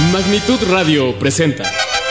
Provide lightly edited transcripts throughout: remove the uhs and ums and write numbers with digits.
Magnitud Radio presenta.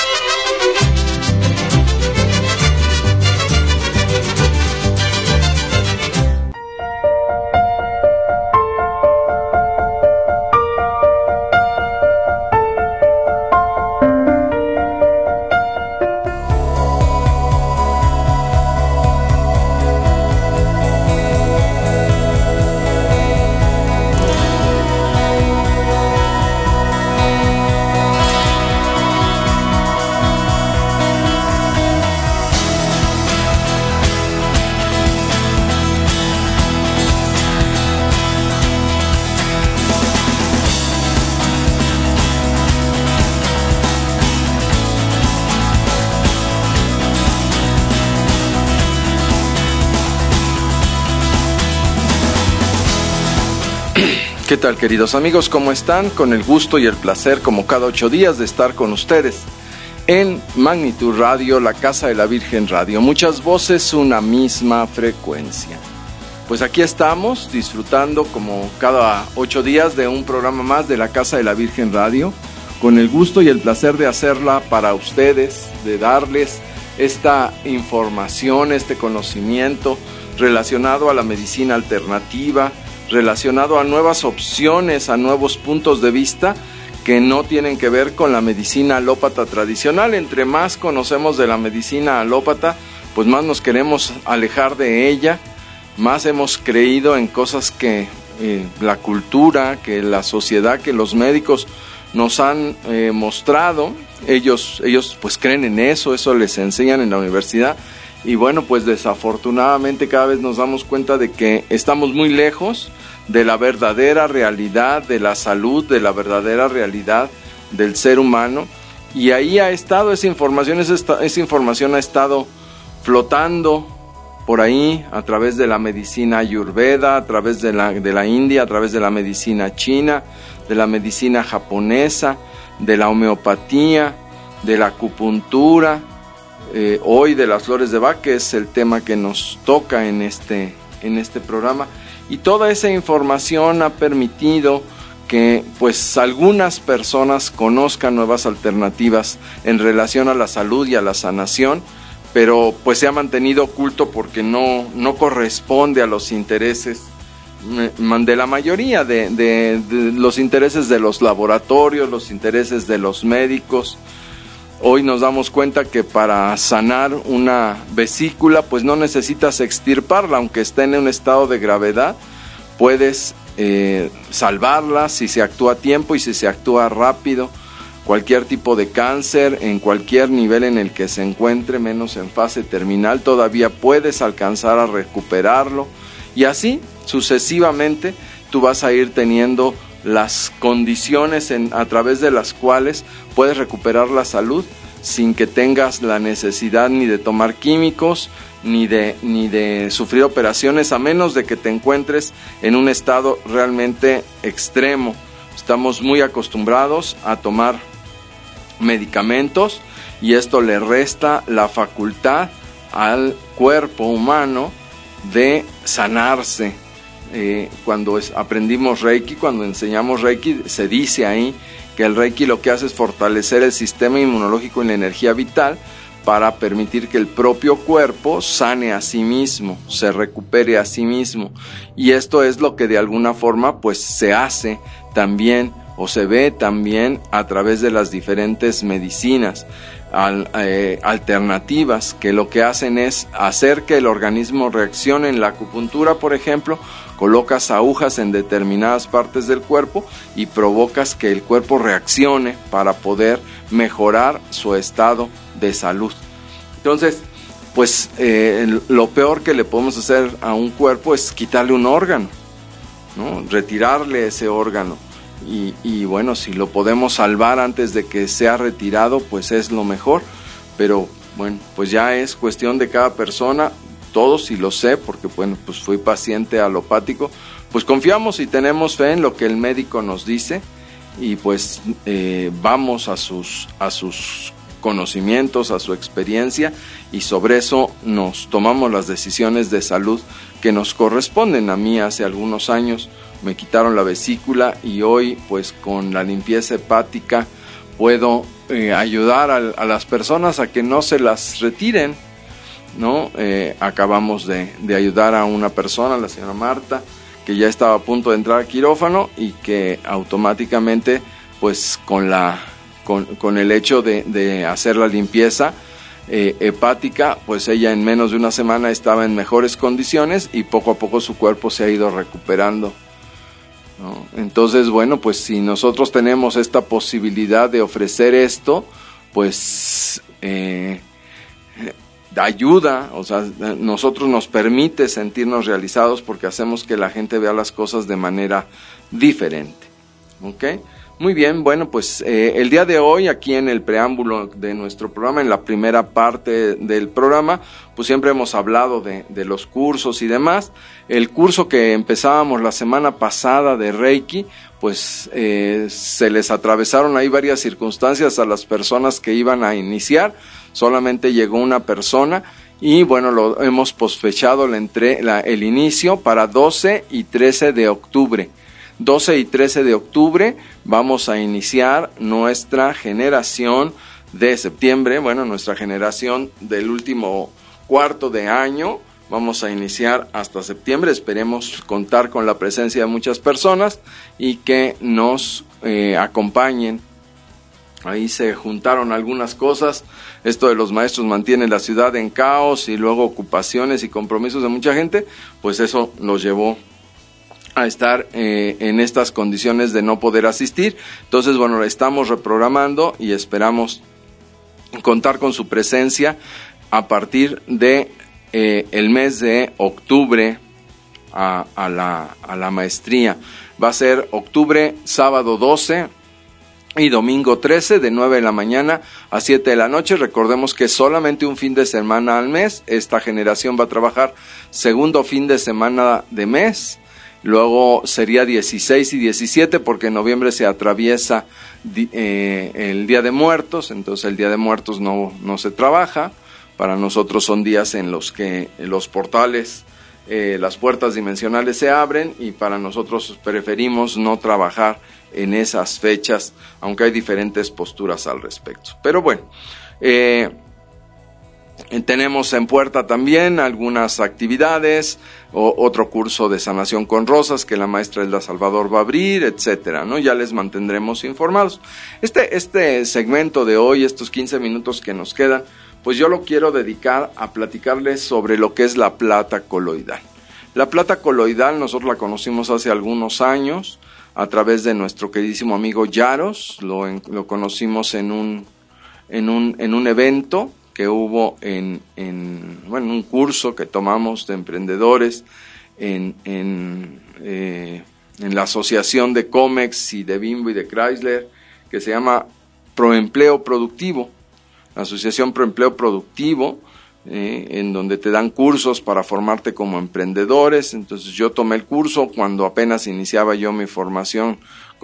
¿Qué tal, queridos amigos? ¿Cómo están? Con el gusto y el placer, como cada 8 días, de estar con ustedes en Magnitud Radio, la Casa de la Virgen Radio. Muchas voces, una misma frecuencia. Pues aquí estamos, disfrutando como cada 8 días de un programa más de la Casa de la Virgen Radio, con el gusto y el placer de hacerla para ustedes, de darles esta información, este conocimiento relacionado a la medicina alternativa, relacionado a nuevas opciones, a nuevos puntos de vista que no tienen que ver con la medicina alópata tradicional. Entre más conocemos de la medicina alópata, pues más nos queremos alejar de ella, más hemos creído en cosas que la cultura, que la sociedad, que los médicos nos han mostrado. Ellos pues creen en eso les enseñan en la universidad. Y bueno, pues desafortunadamente cada vez nos damos cuenta de que estamos muy lejos de la verdadera realidad de la salud, de la verdadera realidad del ser humano. Y ahí ha estado esa información ha estado flotando por ahí a través de la medicina ayurveda, a través de la India, a través de la medicina china, de la medicina japonesa, de la homeopatía, de la acupuntura, hoy de las flores de Bach, que es el tema que nos toca en este programa. Y toda esa información ha permitido que pues algunas personas conozcan nuevas alternativas en relación a la salud y a la sanación, pero pues se ha mantenido oculto porque no corresponde a los intereses de la mayoría de los intereses de los laboratorios, los intereses de los médicos. Hoy nos damos cuenta que para sanar una vesícula pues no necesitas extirparla, aunque esté en un estado de gravedad, puedes salvarla si se actúa a tiempo y si se actúa rápido. Cualquier tipo de cáncer, en cualquier nivel en el que se encuentre, menos en fase terminal, todavía puedes alcanzar a recuperarlo, y así sucesivamente tú vas a ir teniendo las condiciones a través de las cuales puedes recuperar la salud sin que tengas la necesidad ni de tomar químicos ni de sufrir operaciones, a menos de que te encuentres en un estado realmente extremo. Estamos muy acostumbrados a tomar medicamentos y esto le resta la facultad al cuerpo humano de sanarse. Cuando aprendimos Reiki, cuando enseñamos Reiki, se dice ahí que el Reiki lo que hace es fortalecer el sistema inmunológico y la energía vital para permitir que el propio cuerpo sane a sí mismo, se recupere a sí mismo. Y esto es lo que de alguna forma pues se hace también o se ve también a través de las diferentes medicinas alternativas, que lo que hacen es hacer que el organismo reaccione. En la acupuntura, por ejemplo, colocas agujas en determinadas partes del cuerpo y provocas que el cuerpo reaccione para poder mejorar su estado de salud. Entonces, pues lo peor que le podemos hacer a un cuerpo es quitarle un órgano, ¿no? Retirarle ese órgano. Y bueno, si lo podemos salvar antes de que sea retirado, pues es lo mejor. Pero bueno, pues ya es cuestión de cada persona. Todos, y lo sé porque bueno, pues fui paciente alopático, pues confiamos y tenemos fe en lo que el médico nos dice, y pues vamos a sus conocimientos, a su experiencia, y sobre eso nos tomamos las decisiones de salud que nos corresponden. A mí hace algunos años me quitaron la vesícula y hoy pues con la limpieza hepática puedo ayudar a las personas a que no se las retiren, ¿no? Acabamos de ayudar a una persona, la señora Marta, que ya estaba a punto de entrar a quirófano y que automáticamente, pues con el hecho de hacer la limpieza hepática, pues ella en menos de una semana estaba en mejores condiciones y poco a poco su cuerpo se ha ido recuperando, ¿no? Entonces, bueno, pues si nosotros tenemos esta posibilidad de ofrecer esto, pues ayuda, o sea, nosotros nos permite sentirnos realizados porque hacemos que la gente vea las cosas de manera diferente, ¿ok? Muy bien, bueno, pues el día de hoy, aquí en el preámbulo de nuestro programa, en la primera parte del programa, pues siempre hemos hablado de los cursos y demás. El curso que empezábamos la semana pasada de Reiki, pues se les atravesaron ahí varias circunstancias a las personas que iban a iniciar. Solamente llegó una persona y bueno, lo hemos posfechado el inicio para 12 y 13 de octubre. 12 y 13 de octubre vamos a iniciar nuestra generación de septiembre, bueno, nuestra generación del último cuarto de año. Vamos a iniciar hasta septiembre, esperemos contar con la presencia de muchas personas y que nos acompañen. Ahí se juntaron algunas cosas, esto de los maestros mantiene la ciudad en caos y luego ocupaciones y compromisos de mucha gente, pues eso los llevó a estar en estas condiciones de no poder asistir. Entonces, bueno, estamos reprogramando y esperamos contar con su presencia a partir de el mes de octubre a la maestría. Va a ser octubre, sábado 12 y domingo 13, de 9 de la mañana a 7 de la noche. Recordemos que solamente un fin de semana al mes. Esta generación va a trabajar segundo fin de semana de mes. Luego sería 16 y 17 porque en noviembre se atraviesa el Día de Muertos, entonces el Día de Muertos no se trabaja. Para nosotros son días en los que los portales, las puertas dimensionales se abren y para nosotros preferimos no trabajar en esas fechas, aunque hay diferentes posturas al respecto. Pero bueno, tenemos en puerta también algunas actividades, otro curso de sanación con rosas que la maestra Elda Salvador va a abrir, etcétera, ¿no? Ya les mantendremos informados. Este segmento de hoy, estos 15 minutos que nos quedan, pues yo lo quiero dedicar a platicarles sobre lo que es la plata coloidal. La plata coloidal nosotros la conocimos hace algunos años a través de nuestro queridísimo amigo Yaros, lo conocimos en un evento que hubo en un curso que tomamos de emprendedores en la asociación de Comex y de Bimbo y de Chrysler, que se llama Proempleo Productivo, la asociación Proempleo Productivo, en donde te dan cursos para formarte como emprendedores. Entonces yo tomé el curso cuando apenas iniciaba yo mi formación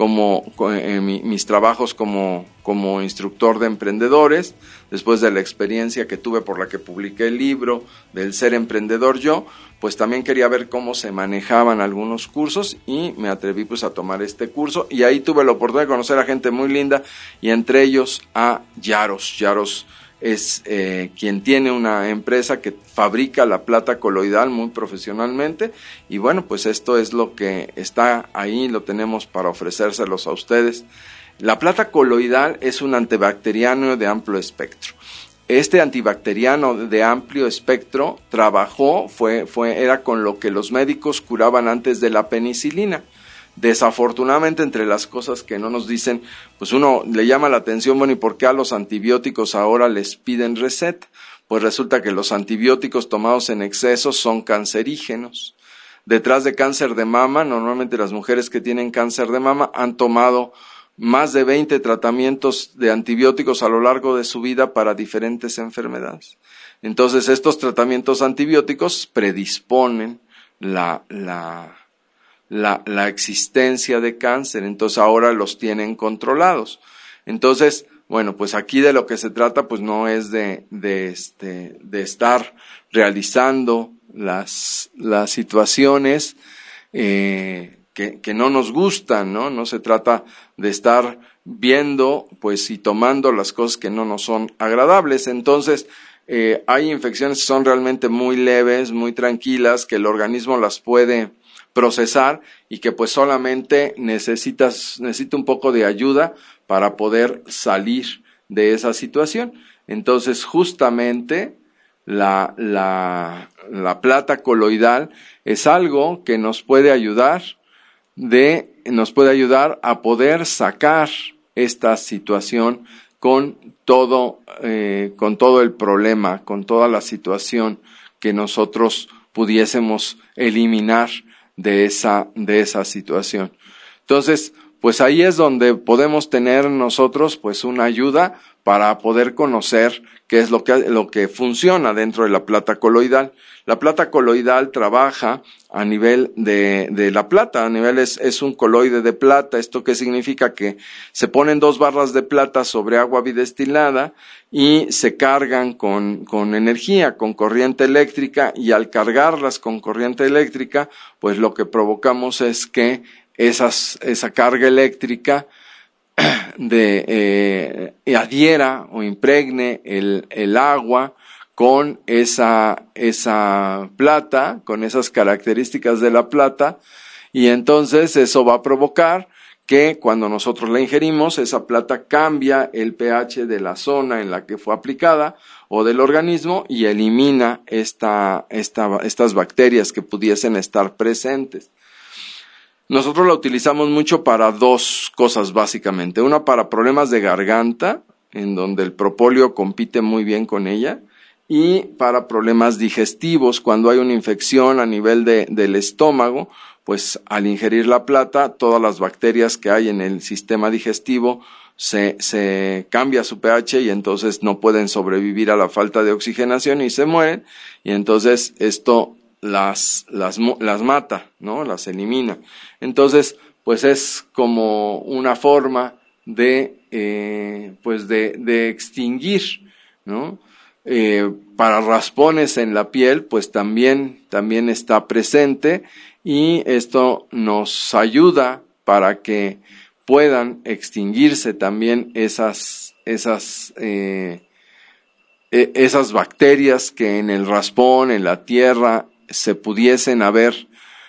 mis trabajos como instructor de emprendedores. Después de la experiencia que tuve por la que publiqué el libro del Ser Emprendedor Yo, pues también quería ver cómo se manejaban algunos cursos y me atreví pues a tomar este curso y ahí tuve la oportunidad de conocer a gente muy linda y entre ellos a Yaros. Yaros es quien tiene una empresa que fabrica la plata coloidal muy profesionalmente y bueno, pues esto es lo que está ahí, lo tenemos para ofrecérselos a ustedes. La plata coloidal es un antibacteriano de amplio espectro. Este antibacteriano de amplio espectro era con lo que los médicos curaban antes de la penicilina. Desafortunadamente, entre las cosas que no nos dicen, pues uno le llama la atención, bueno, ¿y por qué a los antibióticos ahora les piden receta? Pues resulta que los antibióticos tomados en exceso son cancerígenos. Detrás de cáncer de mama, normalmente las mujeres que tienen cáncer de mama han tomado más de 20 tratamientos de antibióticos a lo largo de su vida para diferentes enfermedades. Entonces, estos tratamientos antibióticos predisponen la existencia de cáncer, entonces ahora los tienen controlados. Entonces, bueno, pues aquí de lo que se trata, pues no es de estar realizando las situaciones que no nos gustan, ¿no? No se trata de estar viendo, pues, y tomando las cosas que no nos son agradables. Entonces, hay infecciones que son realmente muy leves, muy tranquilas, que el organismo las puede procesar y que pues solamente necesita un poco de ayuda para poder salir de esa situación. Entonces, justamente la plata coloidal es algo que nos puede ayudar a poder sacar esta situación con todo el problema, con toda la situación que nosotros pudiésemos eliminar de esa situación. Entonces, pues ahí es donde podemos tener nosotros pues una ayuda para poder conocer qué es lo que funciona dentro de la plata coloidal. La plata coloidal trabaja a nivel de la plata, a nivel es un coloide de plata. ¿Esto qué significa? Que se ponen 2 barras de plata sobre agua bidestilada y se cargan con energía, con corriente eléctrica, y al cargarlas con corriente eléctrica, pues lo que provocamos es que esa carga eléctrica adhiera o impregne el agua con esa plata, con esas características de la plata, y entonces eso va a provocar que cuando nosotros la ingerimos, esa plata cambia el pH de la zona en la que fue aplicada o del organismo y elimina estas bacterias que pudiesen estar presentes. Nosotros la utilizamos mucho para 2 cosas básicamente. Una, para problemas de garganta, en donde el propóleo compite muy bien con ella, y para problemas digestivos, cuando hay una infección a nivel del estómago, pues al ingerir la plata, todas las bacterias que hay en el sistema digestivo se cambia su pH y entonces no pueden sobrevivir a la falta de oxigenación y se mueren, y entonces esto las mata, ¿no? Las elimina. Entonces, pues es como una forma de extinguir, ¿no? Para raspones en la piel, pues también está presente, y esto nos ayuda para que puedan extinguirse también esas bacterias que en el raspón, en la tierra, se pudiesen haber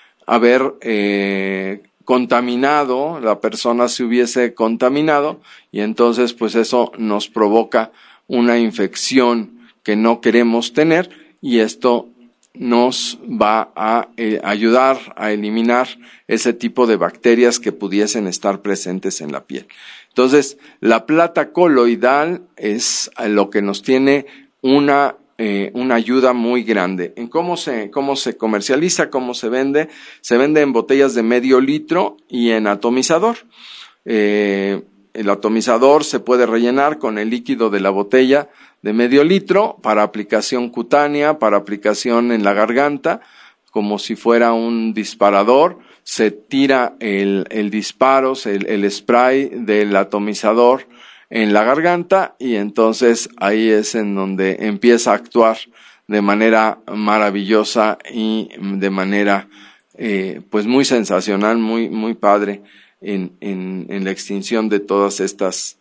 contaminado, la persona se hubiese contaminado, y entonces pues eso nos provoca una infección que no queremos tener, y esto nos va a ayudar a eliminar ese tipo de bacterias que pudiesen estar presentes en la piel. Entonces, la plata coloidal es lo que nos tiene una ayuda muy grande. ¿En cómo se comercializa, cómo se vende? Se vende en botellas de medio litro y en atomizador. El atomizador se puede rellenar con el líquido de la botella de medio litro para aplicación cutánea, para aplicación en la garganta, como si fuera un disparador. Se tira el disparo, el spray del atomizador en la garganta, y entonces ahí es en donde empieza a actuar de manera maravillosa y de manera pues muy sensacional, muy padre en la extinción de todas estas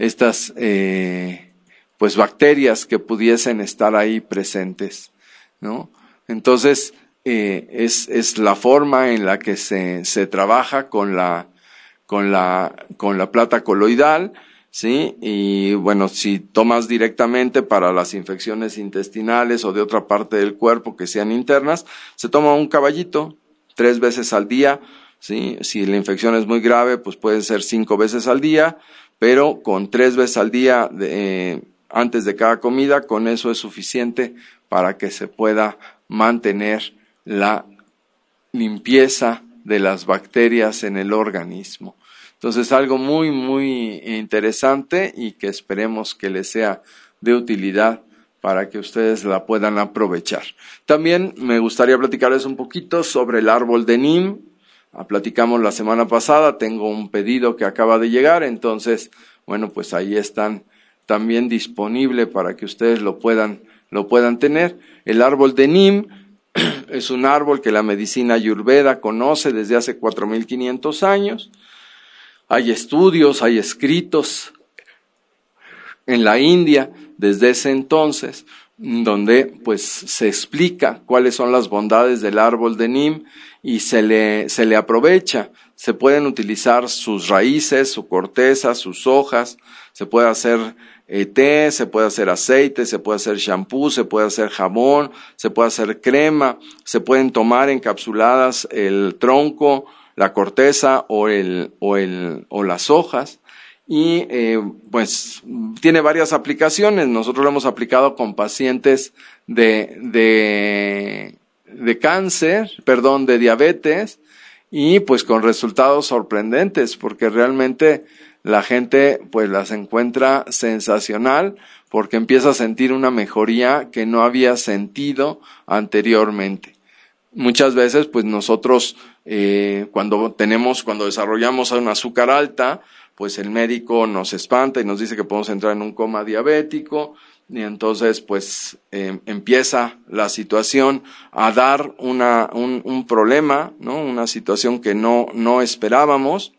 pues bacterias que pudiesen estar ahí presentes, ¿no? Entonces es la forma en la que se trabaja con la plata coloidal, ¿sí? Y bueno, si tomas directamente para las infecciones intestinales o de otra parte del cuerpo que sean internas, se toma un caballito 3 veces al día, ¿sí? Si la infección es muy grave, pues pueden ser 5 veces al día, pero con 3 veces al día antes de cada comida, con eso es suficiente para que se pueda mantener la limpieza de las bacterias en el organismo. Entonces, algo muy, muy interesante y que esperemos que les sea de utilidad para que ustedes la puedan aprovechar. También me gustaría platicarles un poquito sobre el árbol de Nim. Platicamos la semana pasada, tengo un pedido que acaba de llegar, entonces, bueno, pues ahí están también disponible para que ustedes lo puedan tener. El árbol de Nim Es un árbol que la medicina ayurveda conoce desde hace 4500 años. Hay estudios, hay escritos en la India desde ese entonces, donde pues se explica cuáles son las bondades del árbol de Nim y se le aprovecha. Se pueden utilizar sus raíces, su corteza, sus hojas, se puede hacer té, se puede hacer aceite, se puede hacer shampoo, se puede hacer jabón, se puede hacer crema, se pueden tomar encapsuladas el tronco, la corteza o las hojas. Y pues tiene varias aplicaciones. Nosotros lo hemos aplicado con pacientes de diabetes, y pues con resultados sorprendentes, porque realmente la gente pues las encuentra sensacional, porque empieza a sentir una mejoría que no había sentido anteriormente. Muchas veces pues nosotros cuando desarrollamos un azúcar alta, pues el médico nos espanta y nos dice que podemos entrar en un coma diabético, y entonces pues empieza la situación a dar un problema, ¿no? Una situación que no esperábamos,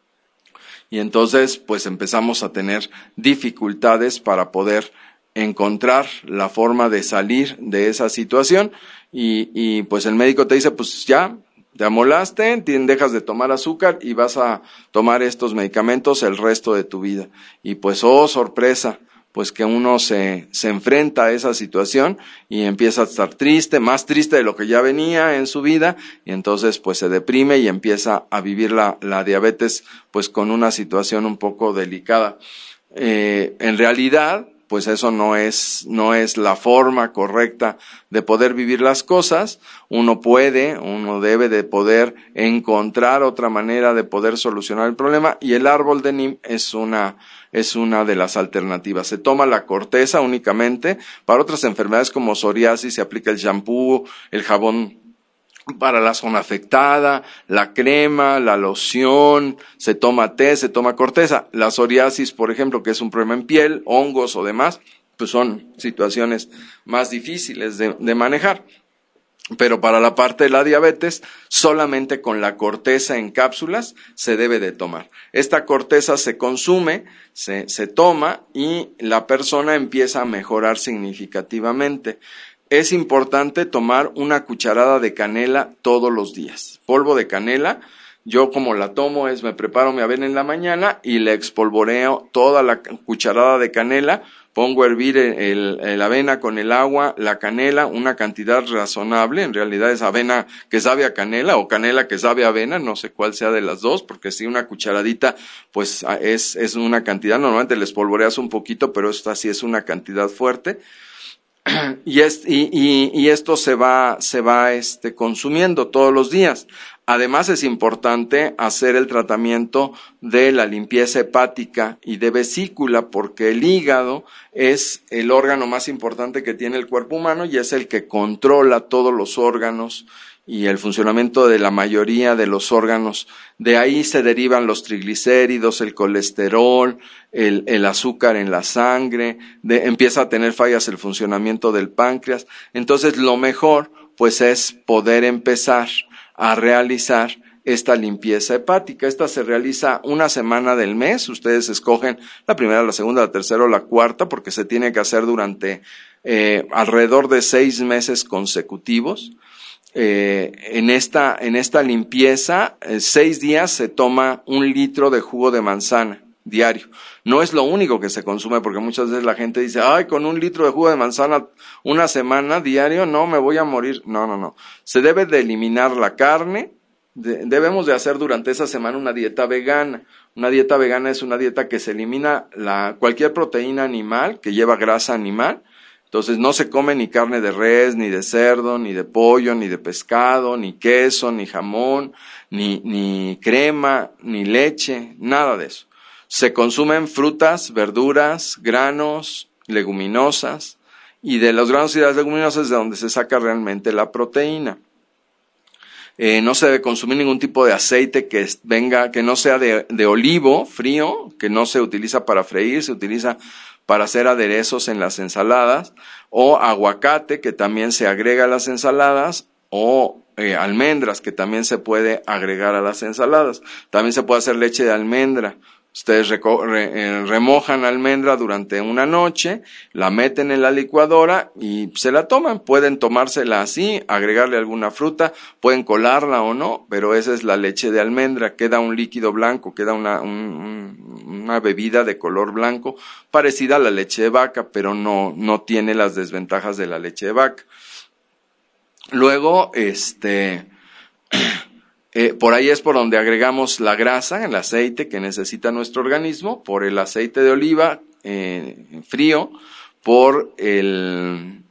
y entonces pues empezamos a tener dificultades para poder encontrar la forma de salir de esa situación, y pues el médico te dice, pues ya te amolaste, dejas de tomar azúcar y vas a tomar estos medicamentos el resto de tu vida. Y pues, oh sorpresa, pues que uno se enfrenta a esa situación y empieza a estar triste, más triste de lo que ya venía en su vida, y entonces pues se deprime y empieza a vivir la diabetes pues con una situación un poco delicada. En realidad, pues eso no es la forma correcta de poder vivir las cosas. Uno debe de poder encontrar otra manera de poder solucionar el problema, y el árbol de Nim es una de las alternativas. Se toma la corteza únicamente. Para otras enfermedades como psoriasis se aplica el shampoo, el jabón para la zona afectada, la crema, la loción, se toma té, se toma corteza. La psoriasis, por ejemplo, que es un problema en piel, hongos o demás, pues son situaciones más difíciles de manejar. Pero para la parte de la diabetes, solamente con la corteza en cápsulas se debe de tomar. Esta corteza se consume, se toma, y la persona empieza a mejorar significativamente. Es importante tomar una cucharada de canela todos los días. Polvo de canela, yo como la tomo me preparo mi avena en la mañana y le espolvoreo toda la cucharada de canela, pongo a hervir la avena con el agua, la canela, una cantidad razonable. En realidad es avena que sabe a canela o canela que sabe a avena, no sé cuál sea de las dos, porque si una cucharadita pues es una cantidad, normalmente le espolvoreas un poquito, pero esta sí es una cantidad fuerte. Y esto se va consumiendo todos los días. Además es importante hacer el tratamiento de la limpieza hepática y de vesícula, porque el hígado es el órgano más importante que tiene el cuerpo humano y es el que controla todos los órganos y el funcionamiento de la mayoría de los órganos. De ahí se derivan los triglicéridos, el colesterol, el azúcar en la sangre, empieza a tener fallas el funcionamiento del páncreas. Entonces lo mejor pues es poder empezar a realizar esta limpieza hepática. Esta se realiza una semana del mes. Ustedes escogen la primera, la segunda, la tercera o la cuarta, porque se tiene que hacer durante alrededor de 6 meses consecutivos. En esta limpieza, 6 días se toma 1 litro de jugo de manzana diario. No es lo único que se consume, porque muchas veces la gente dice, ay, con 1 litro de jugo de manzana una semana diario, no, me voy a morir. No. Se debe de eliminar la carne. Debemos de hacer durante esa semana una dieta vegana. Una dieta vegana es una dieta que se elimina cualquier proteína animal que lleva grasa animal. Entonces no se come ni carne de res, ni de cerdo, ni de pollo, ni de pescado, ni queso, ni jamón, ni crema, ni leche, nada de eso. Se consumen frutas, verduras, granos, leguminosas, y de los granos y de las leguminosas es de donde se saca realmente la proteína. No se debe consumir ningún tipo de aceite que no sea de olivo frío, que no se utiliza para freír, se utiliza para hacer aderezos en las ensaladas, o aguacate, que también se agrega a las ensaladas, o almendras, que también se puede agregar a las ensaladas. También se puede hacer leche de almendra. Ustedes remojan almendra durante una noche, la meten en la licuadora y se la toman. Pueden tomársela así, agregarle alguna fruta, pueden colarla o no, pero esa es la leche de almendra. Queda un líquido blanco, queda una bebida de color blanco, parecida a la leche de vaca, pero no tiene las desventajas de la leche de vaca. Luego, por ahí es por donde agregamos la grasa, el aceite que necesita nuestro organismo, por el aceite de oliva frío, por el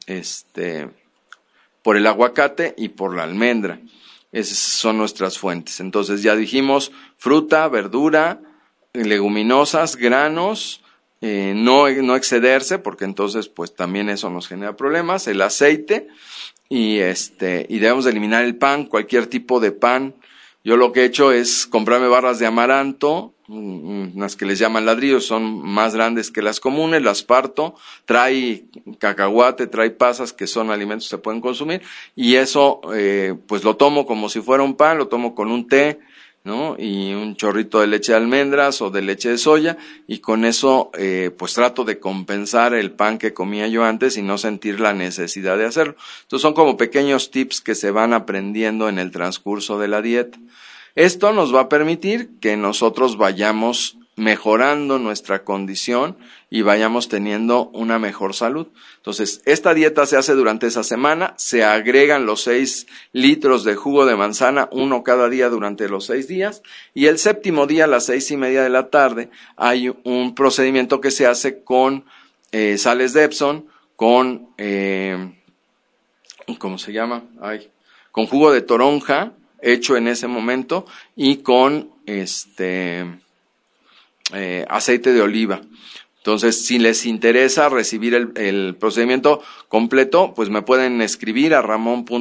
aguacate y por la almendra. Esas son nuestras fuentes. Entonces ya dijimos fruta, verdura, leguminosas, granos, no excederse, porque entonces pues también eso nos genera problemas, el aceite y debemos de eliminar el pan, cualquier tipo de pan. Yo lo que he hecho es comprarme barras de amaranto, unas que les llaman ladrillos, son más grandes que las comunes, las parto, trae cacahuate, trae pasas, que son alimentos que se pueden consumir, y eso pues lo tomo como si fuera un pan, lo tomo con un té, ¿no? Y un chorrito de leche de almendras o de leche de soya, y con eso pues trato de compensar el pan que comía yo antes y no sentir la necesidad de hacerlo. Entonces son como pequeños tips que se van aprendiendo en el transcurso de la dieta. Esto nos va a permitir que nosotros vayamos mejorando nuestra condición y vayamos teniendo una mejor salud. Entonces, esta dieta se hace durante esa semana, se agregan los 6 litros de jugo de manzana, uno cada día durante los 6 días, y el séptimo día a las 6:30 de la tarde hay un procedimiento que se hace con sales de Epsom, con, ¿cómo se llama? Con jugo de toronja, hecho en ese momento, y con aceite de oliva. Entonces, si les interesa recibir el procedimiento completo, pues me pueden escribir a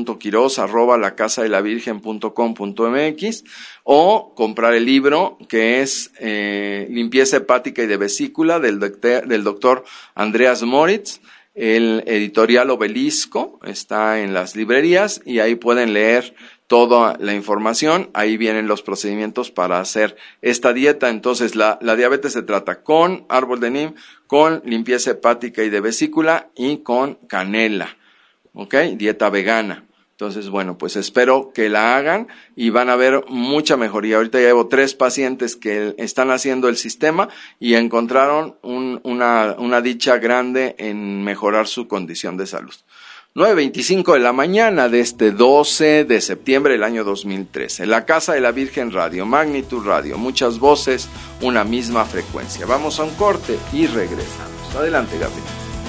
ramon.quiroz@lacasadelavirgen.com.mx o comprar el libro que es Limpieza hepática y de vesícula del doctor Andreas Moritz. El editorial Obelisco está en las librerías y ahí pueden leer toda la información. Ahí vienen los procedimientos para hacer esta dieta. Entonces la diabetes se trata con árbol de Nim, con limpieza hepática y de vesícula y con canela, ¿ok? Dieta vegana. Entonces, bueno, pues espero que la hagan y van a ver mucha mejoría. Ahorita ya llevo 3 pacientes que están haciendo el sistema y encontraron una dicha grande en mejorar su condición de salud. 9:25 de la mañana de este 12 de septiembre del año 2013. La Casa de la Virgen Radio, Magnitud Radio, muchas voces, una misma frecuencia. Vamos a un corte y regresamos. Adelante, Gabriel.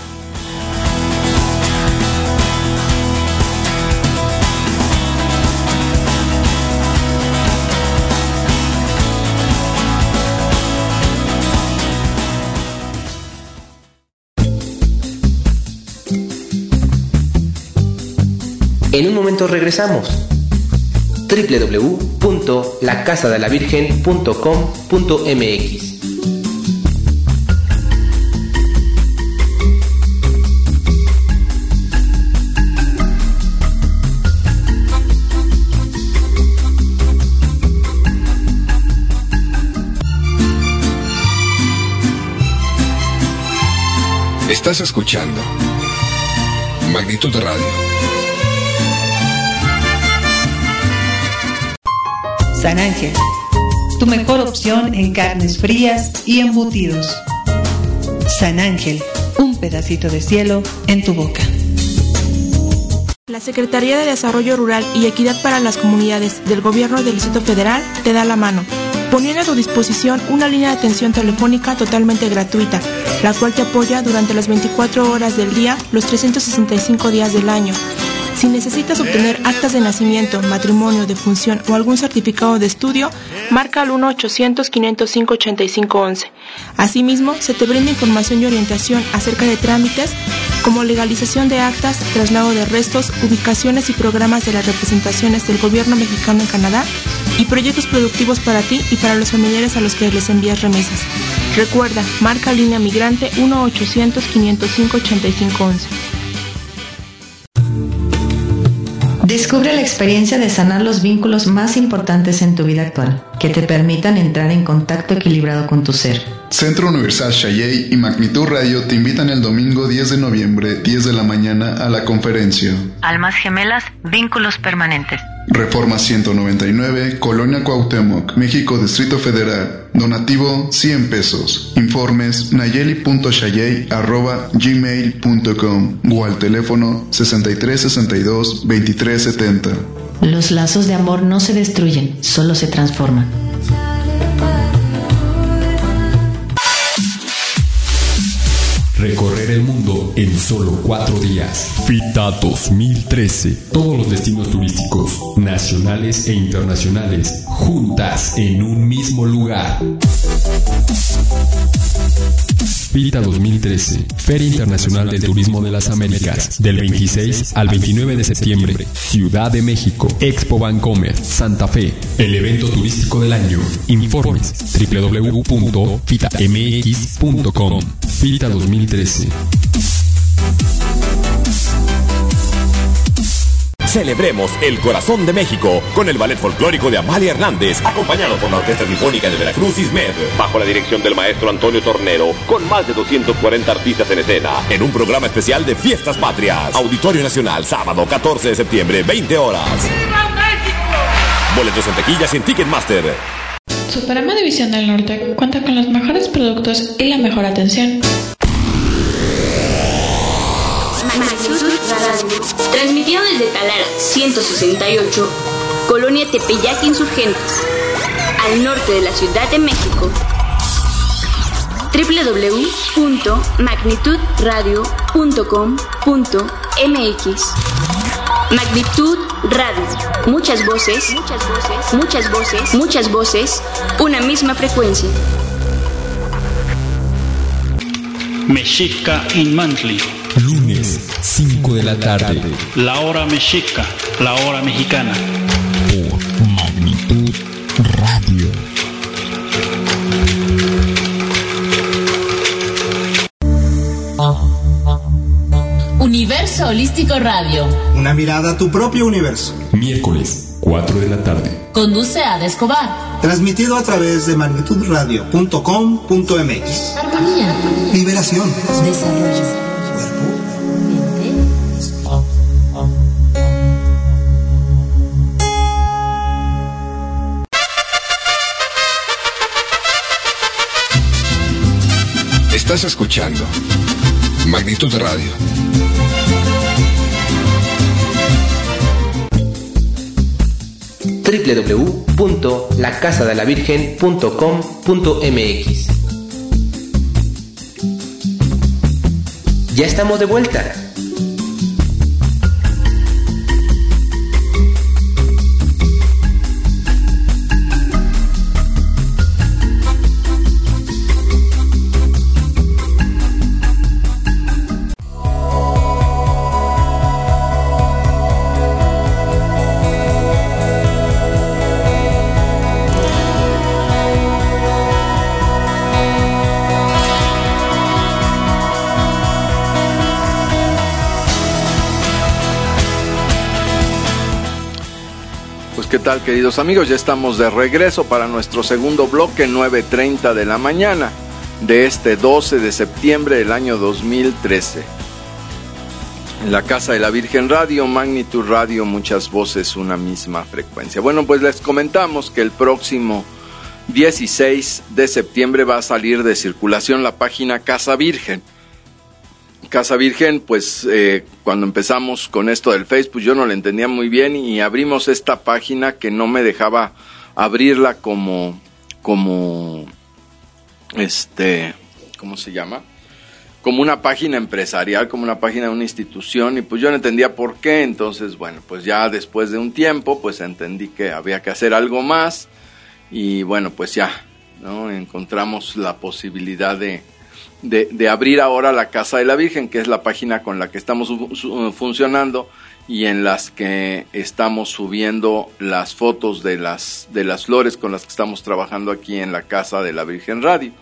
En un momento regresamos. www.lacasadelavirgen.com.mx. Estás escuchando Magnitud Radio. San Ángel, tu mejor opción en carnes frías y embutidos. San Ángel, un pedacito de cielo en tu boca. La Secretaría de Desarrollo Rural y Equidad para las Comunidades del Gobierno del Distrito Federal te da la mano, poniendo a tu disposición una línea de atención telefónica totalmente gratuita, la cual te apoya durante las 24 horas del día, los 365 días del año. Si necesitas obtener actas de nacimiento, matrimonio, defunción o algún certificado de estudio, marca al 1-800-505-8511. Asimismo, se te brinda información y orientación acerca de trámites como legalización de actas, traslado de restos, ubicaciones y programas de las representaciones del gobierno mexicano en Canadá y proyectos productivos para ti y para los familiares a los que les envías remesas. Recuerda, marca línea migrante 1-800-505-8511. Descubre la experiencia de sanar los vínculos más importantes en tu vida actual, que te permitan entrar en contacto equilibrado con tu ser. Centro Universal Xayey y Magnitud Radio te invitan el domingo 10 de noviembre, 10 de la mañana, a la conferencia Almas Gemelas, Vínculos Permanentes. Reforma 199, Colonia Cuauhtémoc, México, Distrito Federal. Donativo 100 pesos. Informes nayeli.xayey@gmail.com o al teléfono 6362-2370. Los lazos de amor no se destruyen, solo se transforman. Recorrer el mundo en solo 4 días. FITA 2013. Todos los destinos turísticos, nacionales e internacionales, juntas en un mismo lugar. FITA 2013, Feria Internacional de Turismo de las Américas, del 26 al 29 de septiembre, Ciudad de México, Expo Vancomer, Santa Fe, el evento turístico del año. Informes www.fitamx.com. FITA 2013. Celebremos el corazón de México con el ballet folclórico de Amalia Hernández, acompañado por la Orquesta Sinfónica de Veracruz ISMED, bajo la dirección del maestro Antonio Tornero, con más de 240 artistas en escena, en un programa especial de Fiestas Patrias. Auditorio Nacional, sábado 14 de septiembre, 20 horas. ¡Viva México! Boletos en taquillas y en Ticketmaster. Superama División del Norte cuenta con los mejores productos y la mejor atención. Transmitido desde Talara 168, Colonia Tepeyac Insurgentes, al norte de la Ciudad de México. www.magnitudradio.com.mx. Magnitud Radio. Muchas voces, muchas voces, muchas voces, muchas voces, una misma frecuencia. Mexica in Monthly. Lunes, 5 de la tarde. La hora mexica, la hora mexicana. Por Magnitud Radio. Universo Holístico Radio. Una mirada a tu propio universo. Miércoles, 4 de la tarde. Conduce Ada Escobar. Transmitido a través de magnitudradio.com.mx. Armonía. Liberación. Desarrollo. Estás escuchando Magnitud Radio. www.lacasadelavirgen.com.mx. Ya estamos de vuelta. ¿Qué tal, queridos amigos? Ya estamos de regreso para nuestro segundo bloque, 9:30 de la mañana de este 12 de septiembre del año 2013. En la Casa de la Virgen Radio, Magnitud Radio, muchas voces, una misma frecuencia. Bueno, pues les comentamos que el próximo 16 de septiembre va a salir de circulación la página Casa Virgen. Casa Virgen, pues cuando empezamos con esto del Facebook yo no lo entendía muy bien y abrimos esta página que no me dejaba abrirla como ¿cómo se llama? Como una página empresarial, como una página de una institución, y pues yo no entendía por qué. Entonces, bueno, pues ya después de un tiempo pues entendí que había que hacer algo más y bueno, pues ya, ¿no? Encontramos la posibilidad de abrir ahora la Casa de la Virgen, que es la página con la que estamos funcionando y en las que estamos subiendo las fotos de las flores con las que estamos trabajando aquí en la Casa de la Virgen Radio.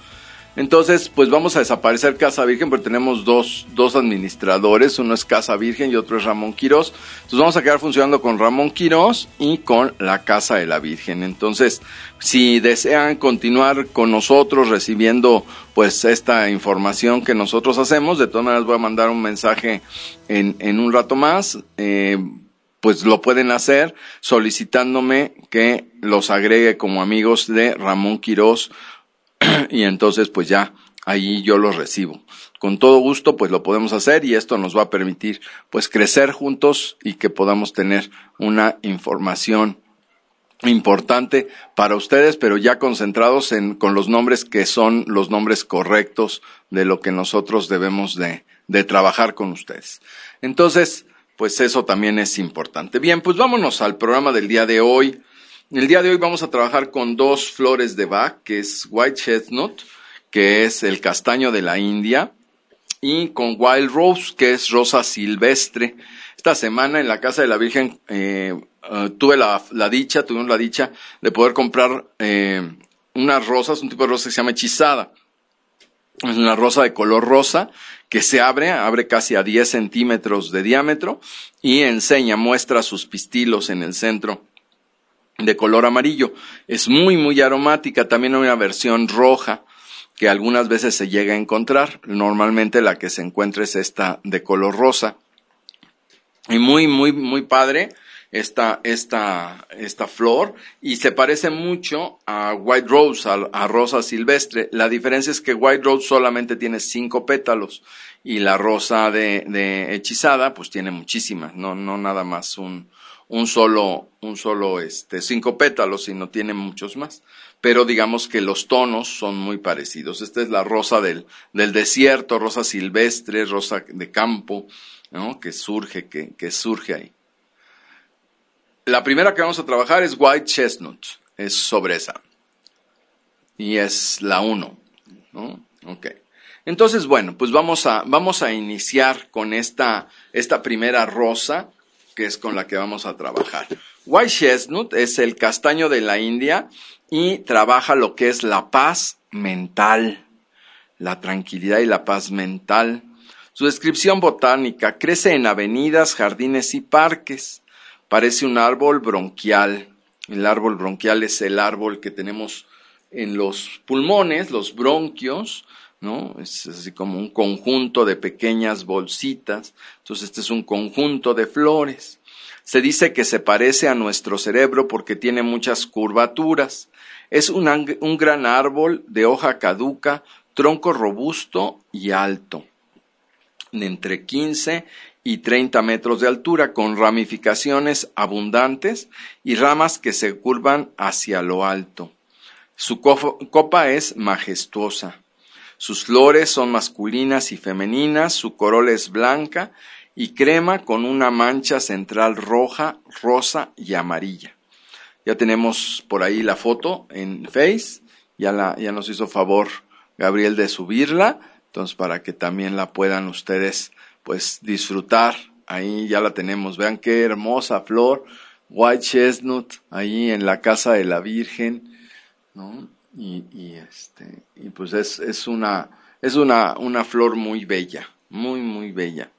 Entonces, pues vamos a desaparecer Casa Virgen, pero tenemos dos administradores, uno es Casa Virgen y otro es Ramón Quirós. Entonces vamos a quedar funcionando con Ramón Quirós y con la Casa de la Virgen. Entonces, si desean continuar con nosotros recibiendo pues esta información que nosotros hacemos, de todas maneras voy a mandar un mensaje en un rato más, pues lo pueden hacer solicitándome que los agregue como amigos de Ramón Quirós. Y entonces pues ya ahí yo los recibo. Con todo gusto pues lo podemos hacer y esto nos va a permitir pues crecer juntos y que podamos tener una información importante para ustedes, pero ya concentrados con los nombres que son los nombres correctos de lo que nosotros debemos de trabajar con ustedes. Entonces pues eso también es importante. Bien, pues vámonos al programa del día de hoy. El día de hoy vamos a trabajar con dos flores de Bach, que es White Chestnut, que es el castaño de la India, y con Wild Rose, que es rosa silvestre. Esta semana en la Casa de la Virgen tuvimos la dicha de poder comprar unas rosas, un tipo de rosa que se llama hechizada. Es una rosa de color rosa que se abre casi a 10 centímetros de diámetro y muestra sus pistilos en el centro de color amarillo. Es muy, muy aromática. También hay una versión roja que algunas veces se llega a encontrar. Normalmente la que se encuentra es esta de color rosa. Y muy, muy, muy padre esta flor. Y se parece mucho a White Rose, a rosa silvestre. La diferencia es que White Rose solamente tiene 5 pétalos. Y la rosa de hechizada, pues tiene muchísimas. No nada más un solo 5 pétalos, sino tiene muchos más. Pero digamos que los tonos son muy parecidos. Esta es la rosa del desierto, rosa silvestre, rosa de campo, ¿no? que surge ahí. La primera que vamos a trabajar es White Chestnut, es sobre esa. Y es la 1, ¿no? Okay. Entonces, bueno, pues vamos a iniciar con esta primera rosa, que es con la que vamos a trabajar. White Chestnut es el castaño de la India y trabaja lo que es la paz mental, la tranquilidad y la paz mental. Su descripción botánica: crece en avenidas, jardines y parques. Parece un árbol bronquial. El árbol bronquial es el árbol que tenemos en los pulmones, los bronquios, ¿no? Es así como un conjunto de pequeñas bolsitas. Entonces este es un conjunto de flores. Se dice que se parece a nuestro cerebro porque tiene muchas curvaturas. Es un gran árbol de hoja caduca, tronco robusto y alto, de entre 15 y 30 metros de altura, con ramificaciones abundantes y ramas que se curvan hacia lo alto. Su copa es majestuosa. Sus flores son masculinas y femeninas, su corola es blanca y crema con una mancha central roja, rosa y amarilla. Ya tenemos por ahí la foto en Face, ya nos hizo favor Gabriel de subirla, entonces para que también la puedan ustedes pues disfrutar. Ahí ya la tenemos, vean qué hermosa flor, White Chestnut, ahí en la Casa de la Virgen, ¿no? Y pues es una flor muy bella, muy muy bella.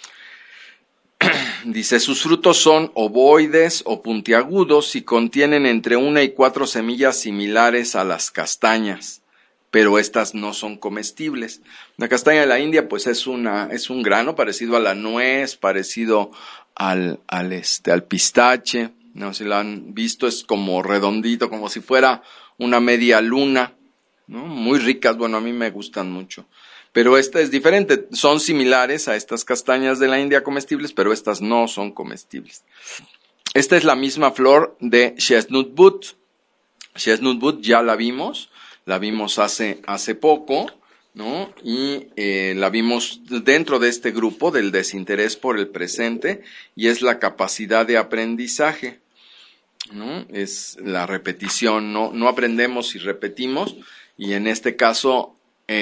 Dice, sus frutos son ovoides o puntiagudos y contienen entre 1 y 4 semillas similares a las castañas, pero estas no son comestibles. La castaña de la India pues es un grano parecido a la nuez, parecido al pistache, no sé si lo han visto, es como redondito, como si fuera una media luna, ¿no? Muy ricas, bueno, a mí me gustan mucho. Pero esta es diferente, son similares a estas castañas de la India comestibles, pero estas no son comestibles. Esta es la misma flor de Chestnut Butte. Chestnut Butte ya la vimos hace poco, ¿no? Y la vimos dentro de este grupo del desinterés por el presente, y es la capacidad de aprendizaje, ¿no? Es la repetición, no aprendemos y repetimos, y en este caso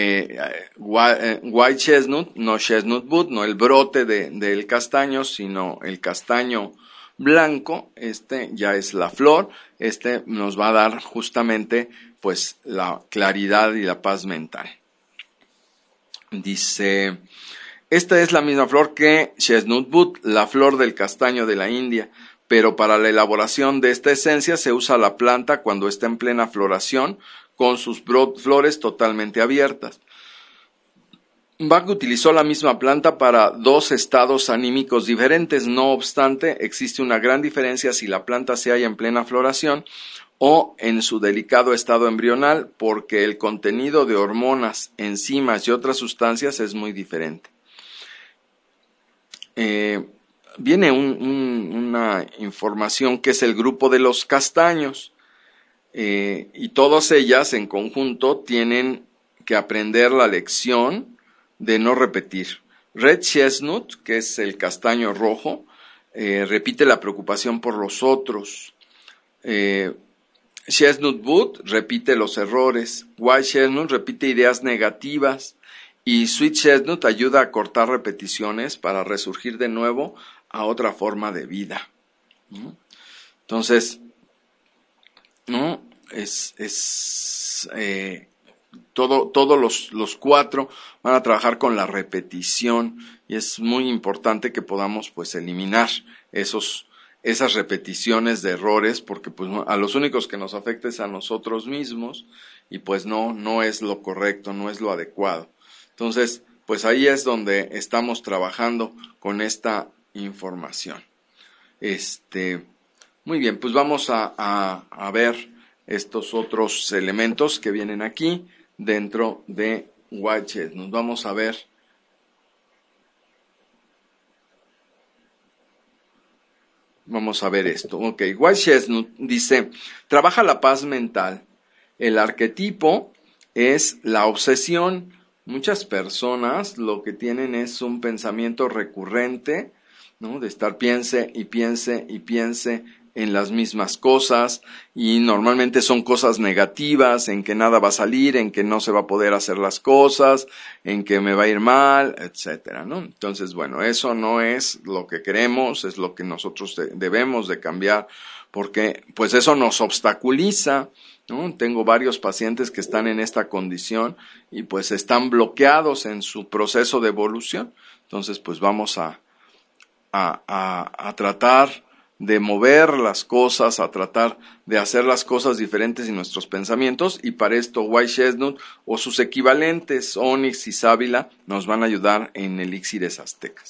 White Chestnut, no Chestnut Butte, no el brote del castaño, sino el castaño blanco, ya es la flor, nos va a dar justamente pues la claridad y la paz mental. Dice, esta es la misma flor que Chestnut Bud, la flor del castaño de la India, pero para la elaboración de esta esencia se usa la planta cuando está en plena floración, con sus flores totalmente abiertas. Bach utilizó la misma planta para 2 estados anímicos diferentes. No obstante, existe una gran diferencia si la planta se halla en plena floración o en su delicado estado embrional, porque el contenido de hormonas, enzimas y otras sustancias es muy diferente. Viene una información que es el grupo de los castaños, y todas ellas en conjunto tienen que aprender la lección de no repetir. Red Chestnut, que es el castaño rojo, repite la preocupación por los otros. Chestnut Bud repite los errores. White Chestnut repite ideas negativas. Y Sweet Chestnut ayuda a cortar repeticiones para resurgir de nuevo a otra forma de vida. Entonces, ¿no? Todos los 4 van a trabajar con la repetición, y es muy importante que podamos pues eliminar esas repeticiones de errores, porque pues a los únicos que nos afecta es a nosotros mismos, y pues no es lo correcto, no es lo adecuado. Entonces, pues ahí es donde estamos trabajando con esta información. Muy bien, pues vamos a ver estos otros elementos que vienen aquí dentro de White Chestnut. Vamos a ver esto. Ok, White Chestnut dice, trabaja la paz mental. El arquetipo es la obsesión. Muchas personas lo que tienen es un pensamiento recurrente, ¿no? De estar piense y piense y piense en las mismas cosas, y normalmente son cosas negativas, en que nada va a salir, en que no se va a poder hacer las cosas, en que me va a ir mal, etcétera, ¿no? Entonces, bueno, eso no es lo que queremos, es lo que nosotros debemos de cambiar, porque pues eso nos obstaculiza, ¿no? Tengo varios pacientes que están en esta condición y pues están bloqueados en su proceso de evolución. Entonces, pues vamos a tratar de mover las cosas, a tratar de hacer las cosas diferentes en nuestros pensamientos, y para esto White Chestnut o sus equivalentes Onix y Sábila nos van a ayudar en elixires aztecas.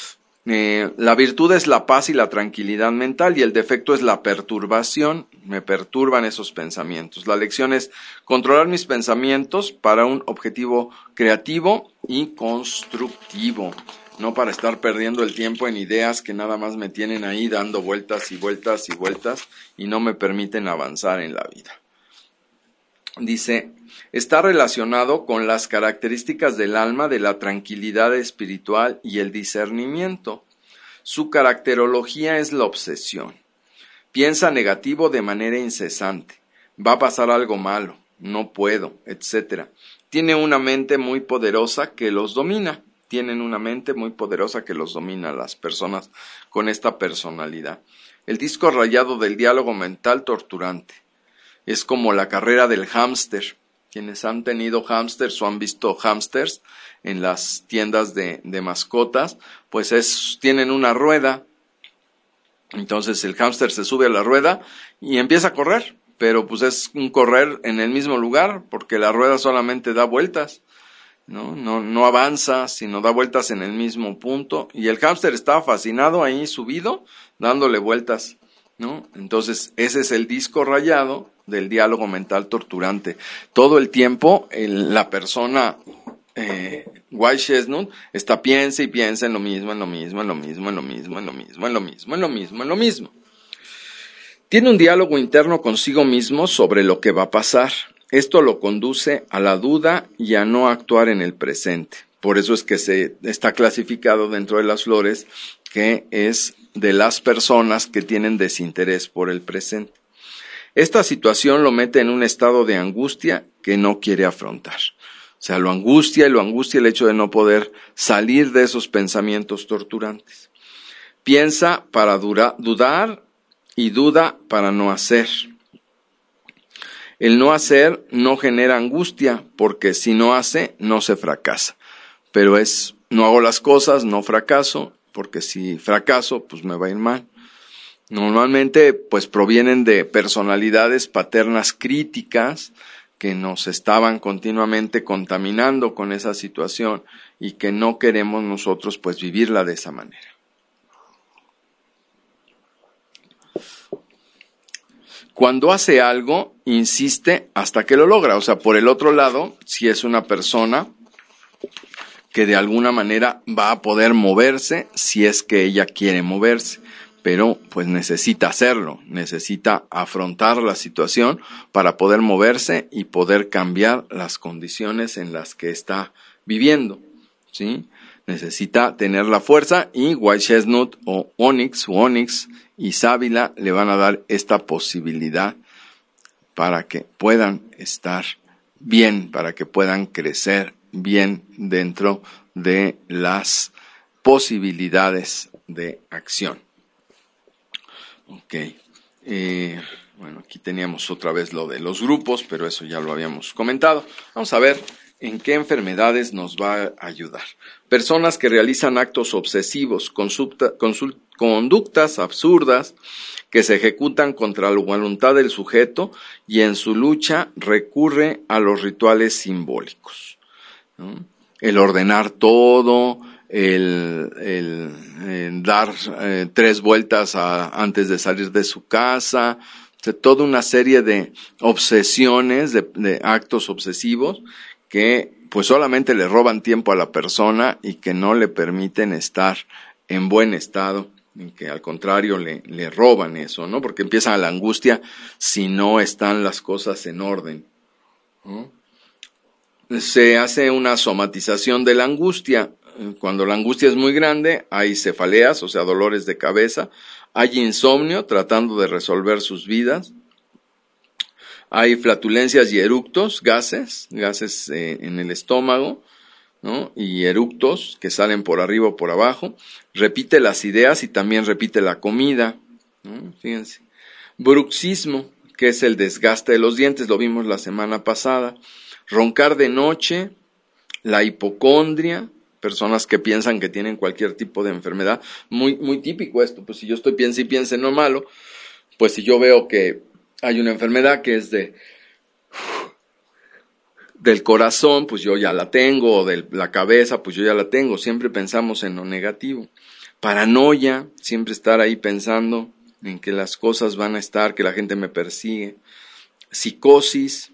La virtud es la paz y la tranquilidad mental, y el defecto es la perturbación. Me perturban esos pensamientos. La lección es controlar mis pensamientos para un objetivo creativo y constructivo, no para estar perdiendo el tiempo en ideas que nada más me tienen ahí dando vueltas y vueltas y vueltas y no me permiten avanzar en la vida. Dice, está relacionado con las características del alma de la tranquilidad espiritual y el discernimiento. Su caracterología es la obsesión. Piensa negativo de manera incesante. Va a pasar algo malo, no puedo, etc. Tiene una mente muy poderosa que los domina. Tienen una mente muy poderosa que los domina, las personas con esta personalidad. El disco rayado del diálogo mental torturante. Es como la carrera del hámster. Quienes han tenido hámsters o han visto hámsters en las tiendas de mascotas, pues tienen una rueda. Entonces el hámster se sube a la rueda y empieza a correr, pero pues es un correr en el mismo lugar, porque la rueda solamente da vueltas. No avanza, sino da vueltas en el mismo punto, y el hámster estaba fascinado ahí subido, dándole vueltas, ¿no? Entonces ese es el disco rayado del diálogo mental torturante. Todo el tiempo la persona White Chestnut está piensa y piensa en lo mismo, en lo mismo, en lo mismo, en lo mismo, en lo mismo, en lo mismo, en lo mismo, en lo mismo. Tiene un diálogo interno consigo mismo sobre lo que va a pasar. Esto lo conduce a la duda y a no actuar en el presente. Por eso es que se está clasificado dentro de las flores que es de las personas que tienen desinterés por el presente. Esta situación lo mete en un estado de angustia que no quiere afrontar. O sea, lo angustia el hecho de no poder salir de esos pensamientos torturantes. Piensa para dudar y duda para no hacer. El no hacer no genera angustia, porque si no hace, no se fracasa. Pero no hago las cosas, no fracaso, porque si fracaso, pues me va a ir mal. Normalmente, pues provienen de personalidades paternas críticas que nos estaban continuamente contaminando con esa situación y que no queremos nosotros, pues, vivirla de esa manera. Cuando hace algo, insiste hasta que lo logra. O sea, por el otro lado, si es una persona que de alguna manera va a poder moverse, si es que ella quiere moverse, pero pues necesita hacerlo, necesita afrontar la situación para poder moverse y poder cambiar las condiciones en las que está viviendo, ¿sí? Necesita tener la fuerza, y White Chestnut o Onyx y sábila le van a dar esta posibilidad para que puedan estar bien, para que puedan crecer bien dentro de las posibilidades de acción. Ok, bueno, aquí teníamos otra vez lo de los grupos, pero eso ya lo habíamos comentado. Vamos a ver en qué enfermedades nos va a ayudar. Personas que realizan actos obsesivos, conductas absurdas que se ejecutan contra la voluntad del sujeto y en su lucha recurre a los rituales simbólicos, ¿no? El ordenar todo, el dar 3 vueltas antes de salir de su casa, o sea, toda una serie de obsesiones, de actos obsesivos que pues solamente le roban tiempo a la persona y que no le permiten estar en buen estado, y que al contrario le roban eso, ¿no? Porque empieza la angustia si no están las cosas en orden, ¿no? Se hace una somatización de la angustia. Cuando la angustia es muy grande, hay cefaleas, o sea, dolores de cabeza, hay insomnio tratando de resolver sus vidas, hay flatulencias y eructos, gases en el estómago, ¿no? Y eructos que salen por arriba o por abajo. Repite las ideas y también repite la comida, ¿no? Fíjense. Bruxismo, que es el desgaste de los dientes, lo vimos la semana pasada. Roncar de noche, la hipocondria, personas que piensan que tienen cualquier tipo de enfermedad, muy típico esto. Pues si yo estoy piense y piense en lo malo, pues si yo veo que hay una enfermedad que es del corazón, pues yo ya la tengo, o de la cabeza, pues yo ya la tengo. Siempre pensamos en lo negativo. Paranoia, siempre estar ahí pensando en que las cosas van a estar, que la gente me persigue. Psicosis,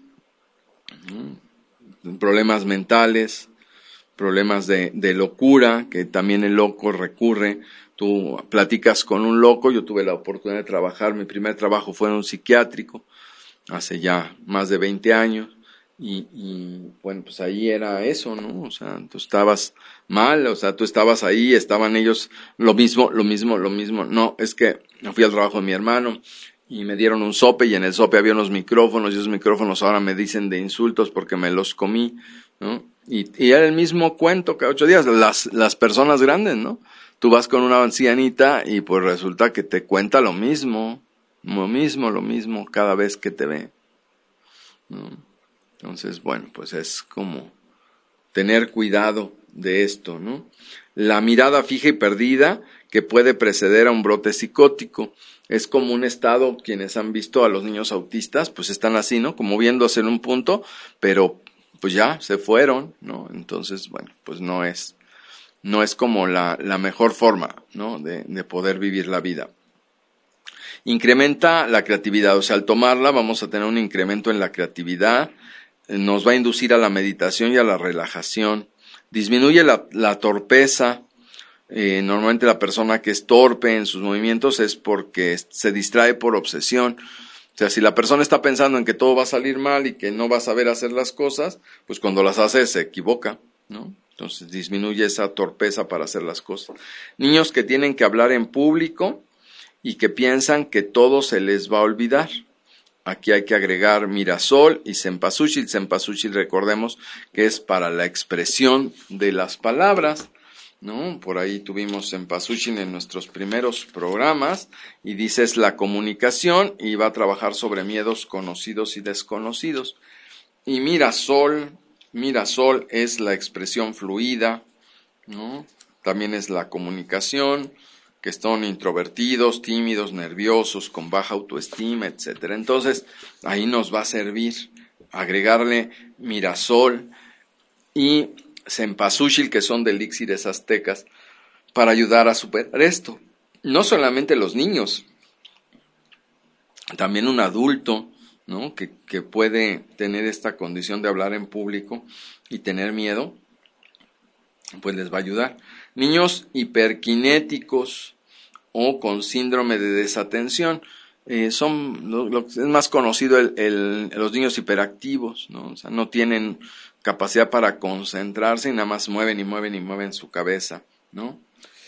problemas mentales, problemas de locura, que también el loco recurre. Tú platicas con un loco. Yo tuve la oportunidad de trabajar, mi primer trabajo fue en un psiquiátrico, hace ya más de 20 años, y bueno, pues ahí era eso, ¿no? O sea, tú estabas mal, o sea, tú estabas ahí, estaban ellos, lo mismo, no, es que fui al trabajo de mi hermano, y me dieron un sope, y en el sope había unos micrófonos, y esos micrófonos ahora me dicen de insultos porque me los comí, ¿no? Y era el mismo cuento cada 8 días, las personas grandes, ¿no? Tú vas con una ancianita y pues resulta que te cuenta lo mismo cada vez que te ve, ¿no? Entonces, bueno, pues es como tener cuidado de esto, ¿no? La mirada fija y perdida que puede preceder a un brote psicótico. Es como un estado, quienes han visto a los niños autistas, pues están así, ¿no? Como viéndose en un punto, pero pues ya se fueron, ¿no? Entonces, bueno, pues no es como la mejor forma, ¿no? de poder vivir la vida. Incrementa la creatividad, o sea, al tomarla vamos a tener un incremento en la creatividad, nos va a inducir a la meditación y a la relajación, disminuye la torpeza. Normalmente la persona que es torpe en sus movimientos es porque se distrae por obsesión. O sea, si la persona está pensando en que todo va a salir mal y que no va a saber hacer las cosas, pues cuando las hace se equivoca, ¿no? Entonces disminuye esa torpeza para hacer las cosas. Niños que tienen que hablar en público y que piensan que todo se les va a olvidar. Aquí hay que agregar mirasol y cempasúchil. Cempasúchil, recordemos que es para la expresión de las palabras, ¿no? Por ahí tuvimos cempasúchil en nuestros primeros programas, y dice es la comunicación, y va a trabajar sobre miedos conocidos y desconocidos. Y mirasol es la expresión fluida, ¿no? También es la comunicación, que son introvertidos, tímidos, nerviosos, con baja autoestima, etcétera. Entonces, ahí nos va a servir agregarle mirasol y cempasúchil, que son de elixires aztecas, para ayudar a superar esto. No solamente los niños, también un adulto, ¿no? que puede tener esta condición de hablar en público y tener miedo, pues les va a ayudar. Niños hiperkinéticos o con síndrome de desatención, son lo que es más conocido los niños hiperactivos, ¿no? O sea, no tienen capacidad para concentrarse y nada más mueven y mueven y mueven su cabeza, ¿no?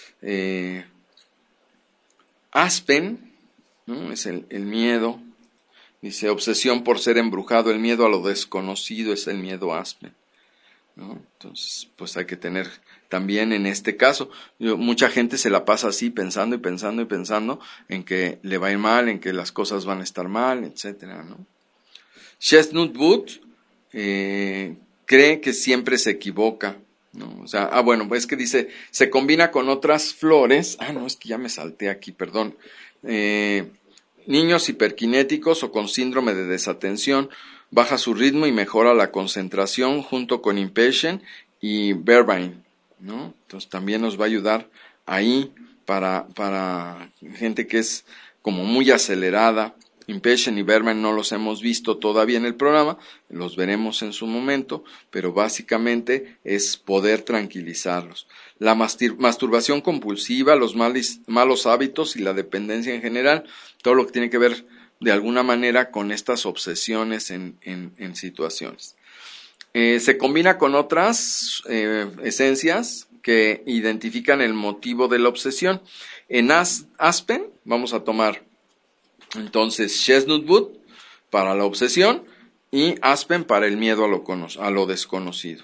Aspen, ¿no? Es el miedo. Dice, obsesión por ser embrujado, el miedo a lo desconocido es el miedo Aspen, ¿no? Entonces, pues hay que tener también en este caso, mucha gente se la pasa así pensando y pensando y pensando en que le va a ir mal, en que las cosas van a estar mal, etcétera, ¿no? Chestnut Wood cree que siempre se equivoca, ¿no? O sea, bueno, pues es que dice, se combina con otras flores, no, es que ya me salté aquí, perdón, niños hiperkinéticos o con síndrome de desatención, baja su ritmo y mejora la concentración junto con impatient y verbatim, ¿no? Entonces también nos va a ayudar ahí para gente que es como muy acelerada. Impatient y verbatim no los hemos visto todavía en el programa, los veremos en su momento, pero básicamente es poder tranquilizarlos. La masturbación compulsiva, los malos hábitos y la dependencia en general, todo lo que tiene que ver de alguna manera con estas obsesiones en situaciones. Se combina con otras esencias que identifican el motivo de la obsesión. En Aspen vamos a tomar entonces Chestnut Wood para la obsesión y Aspen para el miedo a lo desconocido.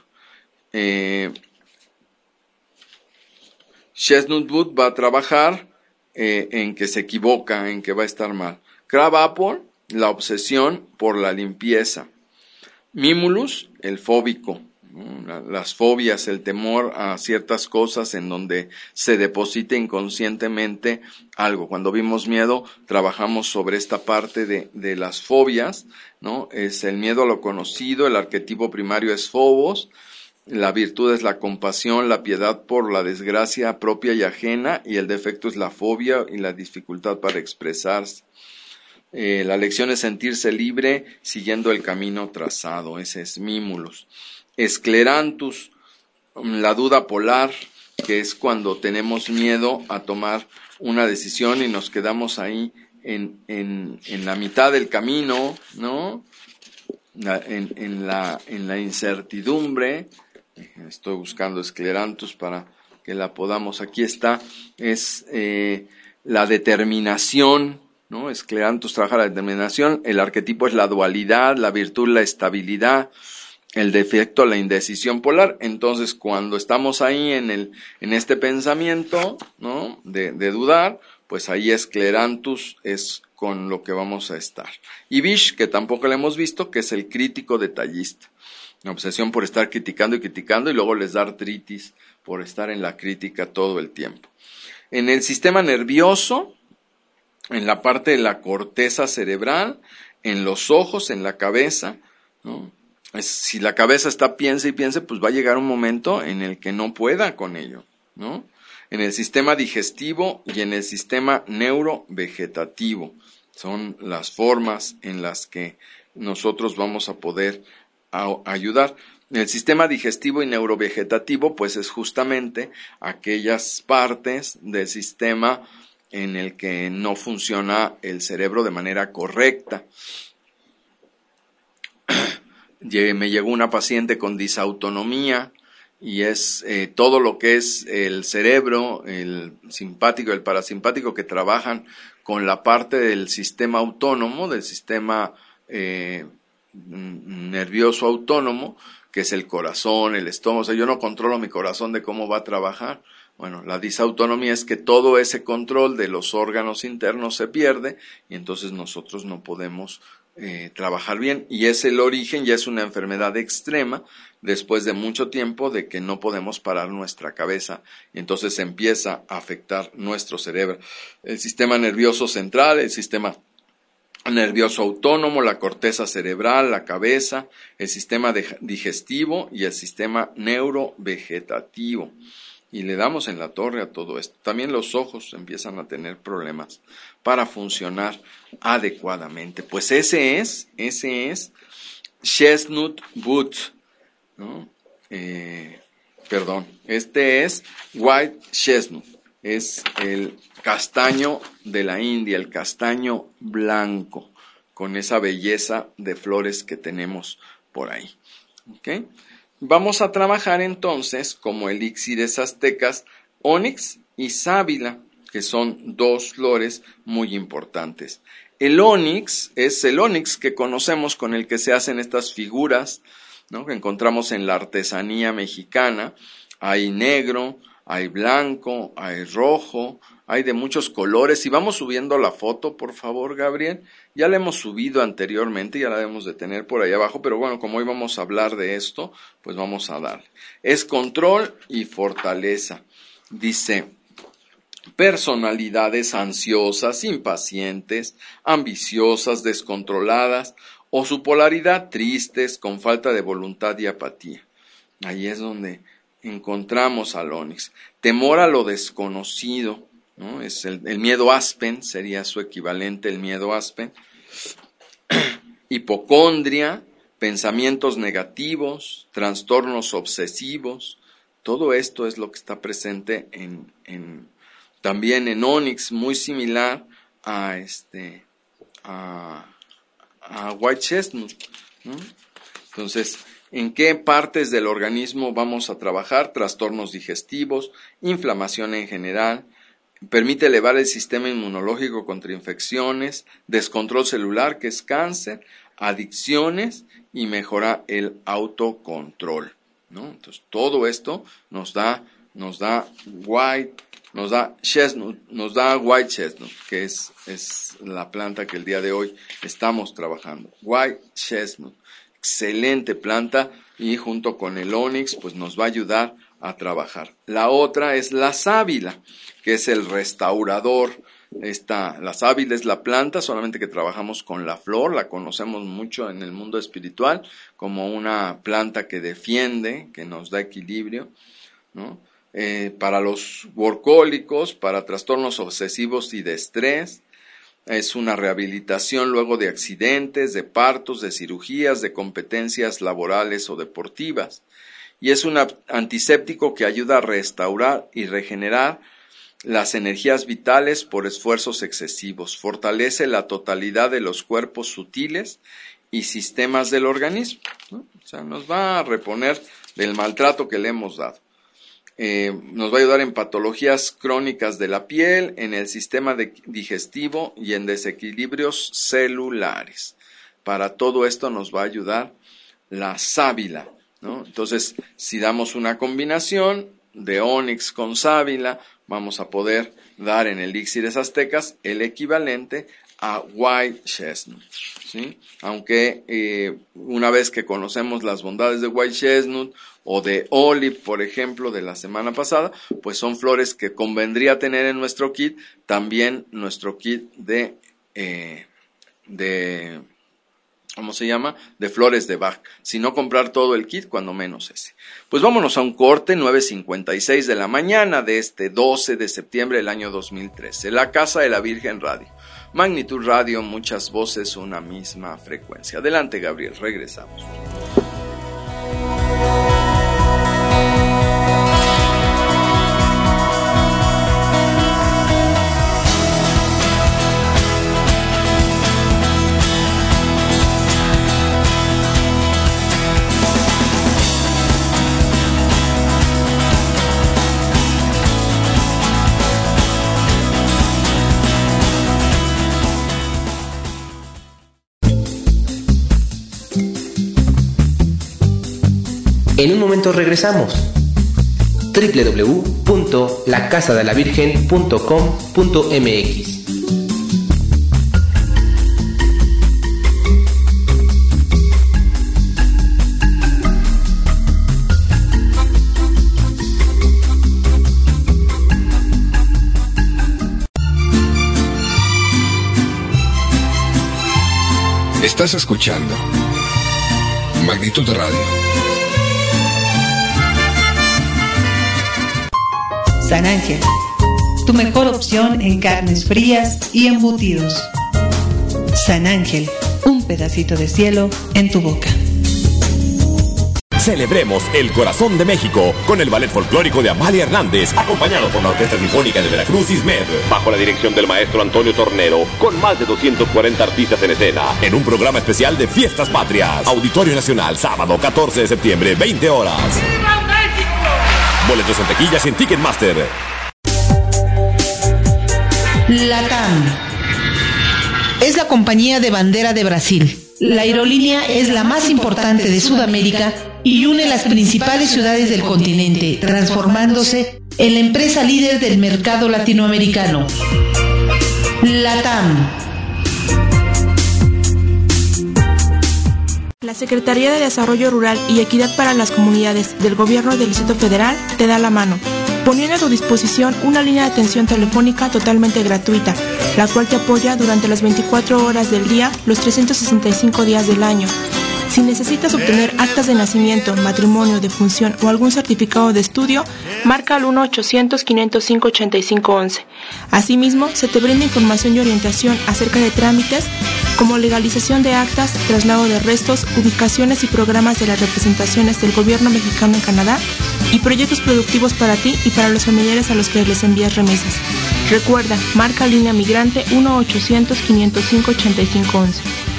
Chestnut Wood va a trabajar en que se equivoca, en que va a estar mal. Crabapple, la obsesión por la limpieza. Mimulus, el fóbico, ¿no? Las fobias, el temor a ciertas cosas en donde se deposita inconscientemente algo. Cuando vimos miedo, trabajamos sobre esta parte de las fobias, ¿no? Es el miedo a lo conocido, el arquetipo primario es Phobos, la virtud es la compasión, la piedad por la desgracia propia y ajena, y el defecto es la fobia y la dificultad para expresarse. La lección es sentirse libre siguiendo el camino trazado, ese es Mimulus. Esclerantus, la duda polar, que es cuando tenemos miedo a tomar una decisión y nos quedamos ahí en la mitad del camino, ¿no? En la incertidumbre. Estoy buscando Esclerantus para que la podamos, aquí está, es la determinación, ¿no? Esclerantus trabaja la determinación, el arquetipo es la dualidad, la virtud la estabilidad, el defecto la indecisión polar. Entonces cuando estamos ahí en este pensamiento, ¿no? de dudar, pues ahí Esclerantus es con lo que vamos a estar. Y Vish, que tampoco le hemos visto, que es el crítico detallista, la obsesión por estar criticando y luego les da artritis por estar en la crítica todo el tiempo. En el sistema nervioso, en la parte de la corteza cerebral, en los ojos, en la cabeza, ¿no? Si la cabeza está piense y piense, pues va a llegar un momento en el que no pueda con ello, ¿no? En el sistema digestivo y en el sistema neurovegetativo son las formas en las que nosotros vamos a poder ayudar. El sistema digestivo y neurovegetativo, pues es justamente aquellas partes del sistema en el que no funciona el cerebro de manera correcta. Me llegó una paciente con disautonomía y es todo lo que es el cerebro, el simpático y el parasimpático, que trabajan con la parte del sistema autónomo, del sistema nervioso autónomo, que es el corazón, el estómago. O sea, yo no controlo mi corazón de cómo va a trabajar, Bueno, la disautonomía es que todo ese control de los órganos internos se pierde y entonces nosotros no podemos trabajar bien, y es el origen, ya es una enfermedad extrema después de mucho tiempo de que no podemos parar nuestra cabeza y entonces empieza a afectar nuestro cerebro, el sistema nervioso central, el sistema nervioso autónomo, la corteza cerebral, la cabeza, el sistema digestivo y el sistema neurovegetativo. Y le damos en la torre a todo esto. También los ojos empiezan a tener problemas para funcionar adecuadamente. Pues ese es Chestnut Wood, ¿no? Este es White Chestnut. Es el castaño de la India, el castaño blanco, con esa belleza de flores que tenemos por ahí. ¿Okay? Vamos a trabajar entonces como elixires aztecas, ónix y sábila, que son dos flores muy importantes. El ónix es el ónix que conocemos, con el que se hacen estas figuras, ¿no?, que encontramos en la artesanía mexicana. Hay negro, hay blanco, hay rojo, hay de muchos colores. Y vamos subiendo la foto, por favor, Gabriel. Ya la hemos subido anteriormente, ya la debemos de tener por ahí abajo, pero bueno, como hoy vamos a hablar de esto, pues vamos a darle. Es control y fortaleza. Dice: personalidades ansiosas, impacientes, ambiciosas, descontroladas, o su polaridad tristes, con falta de voluntad y apatía. Ahí es donde encontramos al ónix. Temor a lo desconocido, ¿no? Es el miedo aspen, sería su equivalente, el miedo aspen. Hipocondria, pensamientos negativos, trastornos obsesivos. Todo esto es lo que está presente también en ónix, muy similar a White Chestnut, ¿no? Entonces, ¿en qué partes del organismo vamos a trabajar? Trastornos digestivos, inflamación en general, permite elevar el sistema inmunológico contra infecciones, descontrol celular, que es cáncer, adicciones, y mejora el autocontrol, ¿no? Entonces, todo esto nos da White Chestnut, que es la planta que el día de hoy estamos trabajando. White Chestnut, excelente planta, y junto con el ónix pues nos va a ayudar a trabajar. La otra es la sábila, que es el restaurador. La sábila es la planta, solamente que trabajamos con la flor, la conocemos mucho en el mundo espiritual como una planta que defiende, que nos da equilibrio, ¿no? Para los workólicos, para trastornos obsesivos y de estrés. Es una rehabilitación luego de accidentes, de partos, de cirugías, de competencias laborales o deportivas. Y es un antiséptico que ayuda a restaurar y regenerar las energías vitales por esfuerzos excesivos. Fortalece la totalidad de los cuerpos sutiles y sistemas del organismo, ¿no? O sea, nos va a reponer del maltrato que le hemos dado. Nos va a ayudar en patologías crónicas de la piel, en el sistema digestivo y en desequilibrios celulares. Para todo esto nos va a ayudar la sábila, ¿no? Entonces, si damos una combinación de ónix con sábila, vamos a poder dar en elixires aztecas el equivalente a White Chestnut, ¿sí? Aunque una vez que conocemos las bondades de White Chestnut o de Olive, por ejemplo, de la semana pasada, pues son flores que convendría tener en nuestro kit, también nuestro kit de flores de Bach. Si no, comprar todo el kit, cuando menos ese. Pues vámonos a un corte, 9:56 de la mañana de este 12 de septiembre del año 2013. La Casa de la Virgen Radio. Magnitud Radio, muchas voces, una misma frecuencia. Adelante, Gabriel, regresamos. En un momento regresamos. www.lacasadelavirgen.com.mx. Estás escuchando Magnitud Radio. San Ángel, tu mejor opción en carnes frías y embutidos. San Ángel, un pedacito de cielo en tu boca. Celebremos el corazón de México con el ballet folclórico de Amalia Hernández, acompañado por la Orquesta Sinfónica de Veracruz ISMED, bajo la dirección del maestro Antonio Tornero, con más de 240 artistas en escena, en un programa especial de Fiestas Patrias. Auditorio Nacional, sábado 14 de septiembre, 20 horas. ¡Viva México! Boletos en taquillas y en Ticketmaster. LATAM es la compañía de bandera de Brasil. La aerolínea es la más importante de Sudamérica y une las principales ciudades del continente, transformándose en la empresa líder del mercado latinoamericano. LATAM. La Secretaría de Desarrollo Rural y Equidad para las Comunidades del Gobierno del Distrito Federal te da la mano, poniendo a tu disposición una línea de atención telefónica totalmente gratuita, la cual te apoya durante las 24 horas del día, los 365 días del año. Si necesitas obtener actas de nacimiento, matrimonio, defunción o algún certificado de estudio, marca al 1-800-505-8511. Asimismo, se te brinda información y orientación acerca de trámites como legalización de actas, traslado de restos, ubicaciones y programas de las representaciones del gobierno mexicano en Canadá y proyectos productivos para ti y para los familiares a los que les envías remesas. Recuerda, marca línea migrante 1-800-505-8511.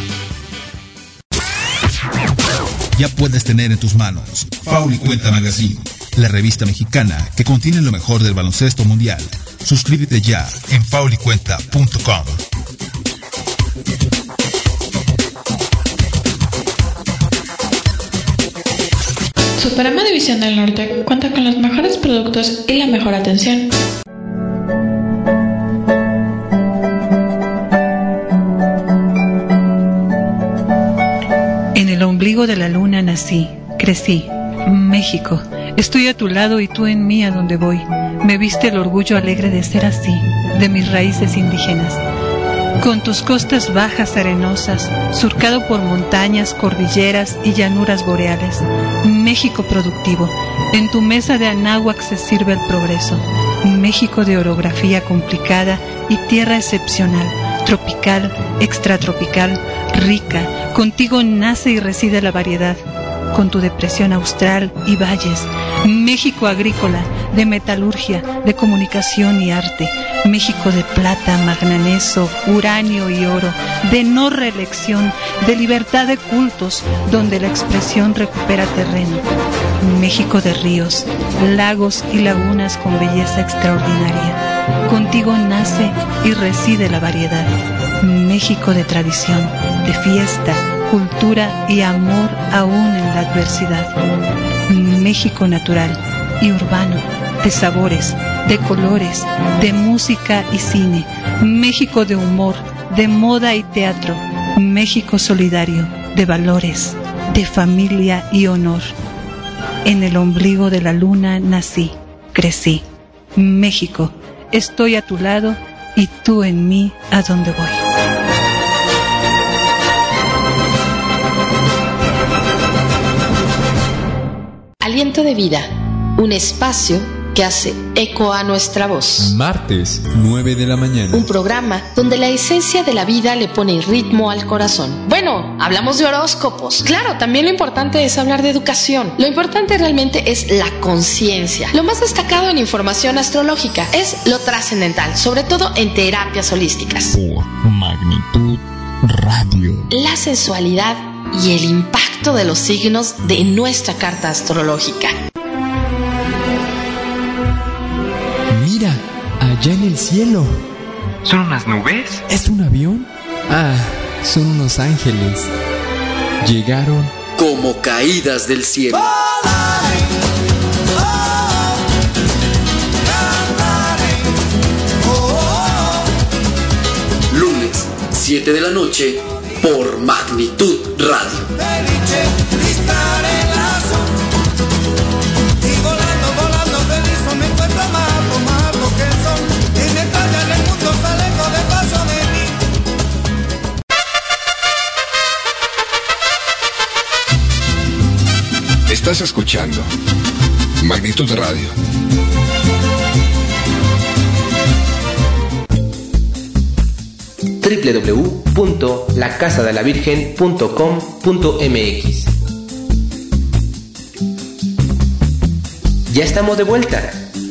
Ya puedes tener en tus manos Faul y Cuenta Magazine, la revista mexicana que contiene lo mejor del baloncesto mundial. Suscríbete ya en faulycuenta.com. Superama División del Norte cuenta con los mejores productos y la mejor atención. En el ombligo de la luna nací, crecí. México, estoy a tu lado y tú en mí a donde voy. Me viste el orgullo alegre de ser así, de mis raíces indígenas. Con tus costas bajas arenosas, surcado por montañas, cordilleras y llanuras boreales. México productivo, en tu mesa de anáhuac se sirve el progreso. México de orografía complicada y tierra excepcional, tropical, extratropical, rica. Contigo nace y reside la variedad, con tu depresión austral y valles. México agrícola, de metalurgia, de comunicación y arte. México de plata, manganeso, uranio y oro, de no reelección, de libertad de cultos, donde la expresión recupera terreno. México de ríos, lagos y lagunas con belleza extraordinaria. Contigo nace y reside la variedad. México de tradición, de fiesta, cultura y amor aún en la adversidad. México natural y urbano, de sabores, de colores, de música y cine. México de humor, de moda y teatro. México solidario, de valores, de familia y honor. En el ombligo de la luna nací, crecí. México, estoy a tu lado y tú en mí a donde voy. Aliento de vida, un espacio que hace eco a nuestra voz. Martes, 9 de la mañana. Un programa donde la esencia de la vida le pone ritmo al corazón. Bueno, hablamos de horóscopos. Claro, también lo importante es hablar de educación. Lo importante realmente es la conciencia. Lo más destacado en información astrológica es lo trascendental, sobre todo en terapias holísticas. Por Magnitud Radio. La sensualidad y el impacto de los signos de nuestra carta astrológica. Mira, allá en el cielo. ¿Son unas nubes? ¿Es un avión? Ah, son unos ángeles. Llegaron como caídas del cielo. 7 de la noche por Magnitud Radio. Estás escuchando Magnitud Radio. www.lacasadelavirgen.com.mx. Ya estamos de vuelta.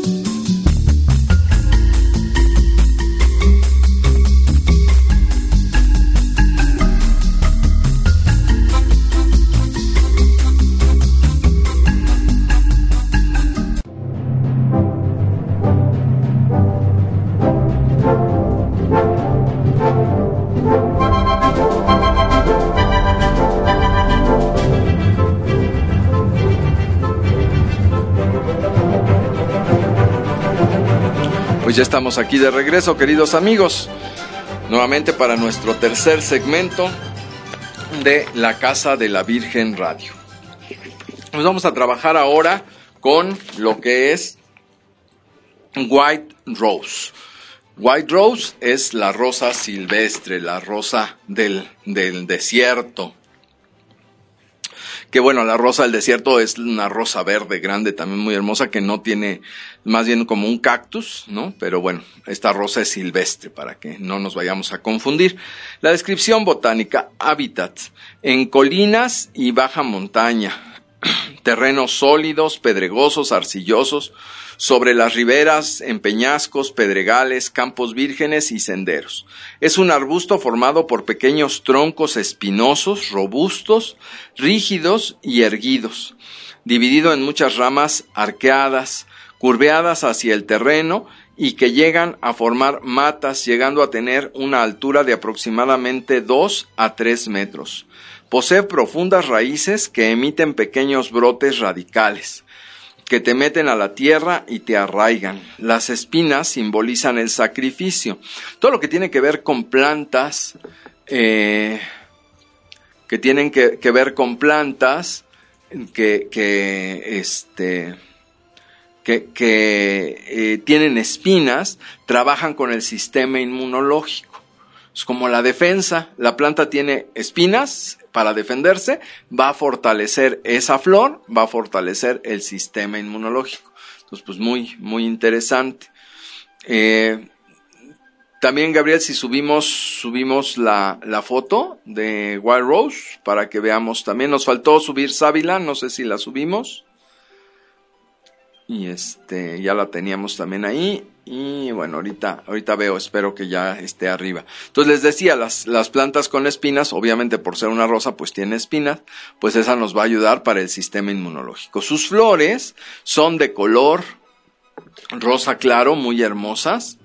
Pues ya estamos aquí de regreso, queridos amigos, nuevamente para nuestro tercer segmento de La Casa de la Virgen Radio. Pues vamos a trabajar ahora con lo que es White Rose. White Rose es la rosa silvestre, la rosa del desierto. Que bueno, la rosa del desierto es una rosa verde grande, también muy hermosa, que no tiene, más bien como un cactus, ¿no? Pero bueno, esta rosa es silvestre, para que no nos vayamos a confundir. La descripción botánica: hábitat en colinas y baja montaña, terrenos sólidos, pedregosos, arcillosos, sobre las riberas, en peñascos, pedregales, campos vírgenes y senderos. Es un arbusto formado por pequeños troncos espinosos, robustos, rígidos y erguidos, dividido en muchas ramas arqueadas, curveadas hacia el terreno y que llegan a formar matas, llegando a tener una altura de aproximadamente 2 a 3 metros. Posee profundas raíces que emiten pequeños brotes radicales, que te meten a la tierra y te arraigan. Las espinas simbolizan el sacrificio. Todo lo que tiene que ver con plantas, que tienen que ver con plantas, que tienen espinas, trabajan con el sistema inmunológico. Es como la defensa. La planta tiene espinas para defenderse, va a fortalecer esa flor, va a fortalecer el sistema inmunológico. Entonces, pues muy interesante. También, Gabriel, si subimos la foto de White Rose para que veamos también. Nos faltó subir sábila, no sé si la subimos. Y ya la teníamos también ahí. Y bueno, ahorita veo, espero que ya esté arriba. Entonces les decía, las plantas con espinas, obviamente por ser una rosa, pues tiene espinas, pues esa nos va a ayudar para el sistema inmunológico. Sus flores son de color rosa claro, muy hermosas.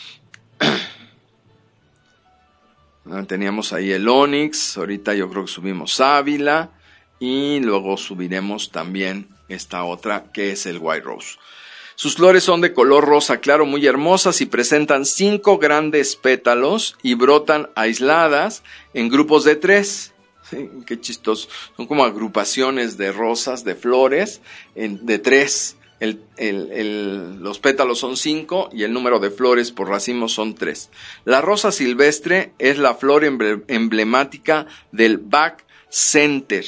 Teníamos ahí el onix, ahorita yo creo que subimos sábila y luego subiremos también esta otra que es el White Rose. Sus flores son de color rosa claro, muy hermosas, y presentan 5 grandes pétalos y brotan aisladas en grupos de 3. Sí, qué chistoso. Son como agrupaciones de rosas, de flores, de 3. Los pétalos son 5 y el número de flores por racimos son 3. La rosa silvestre es la flor emblemática del Bach Center,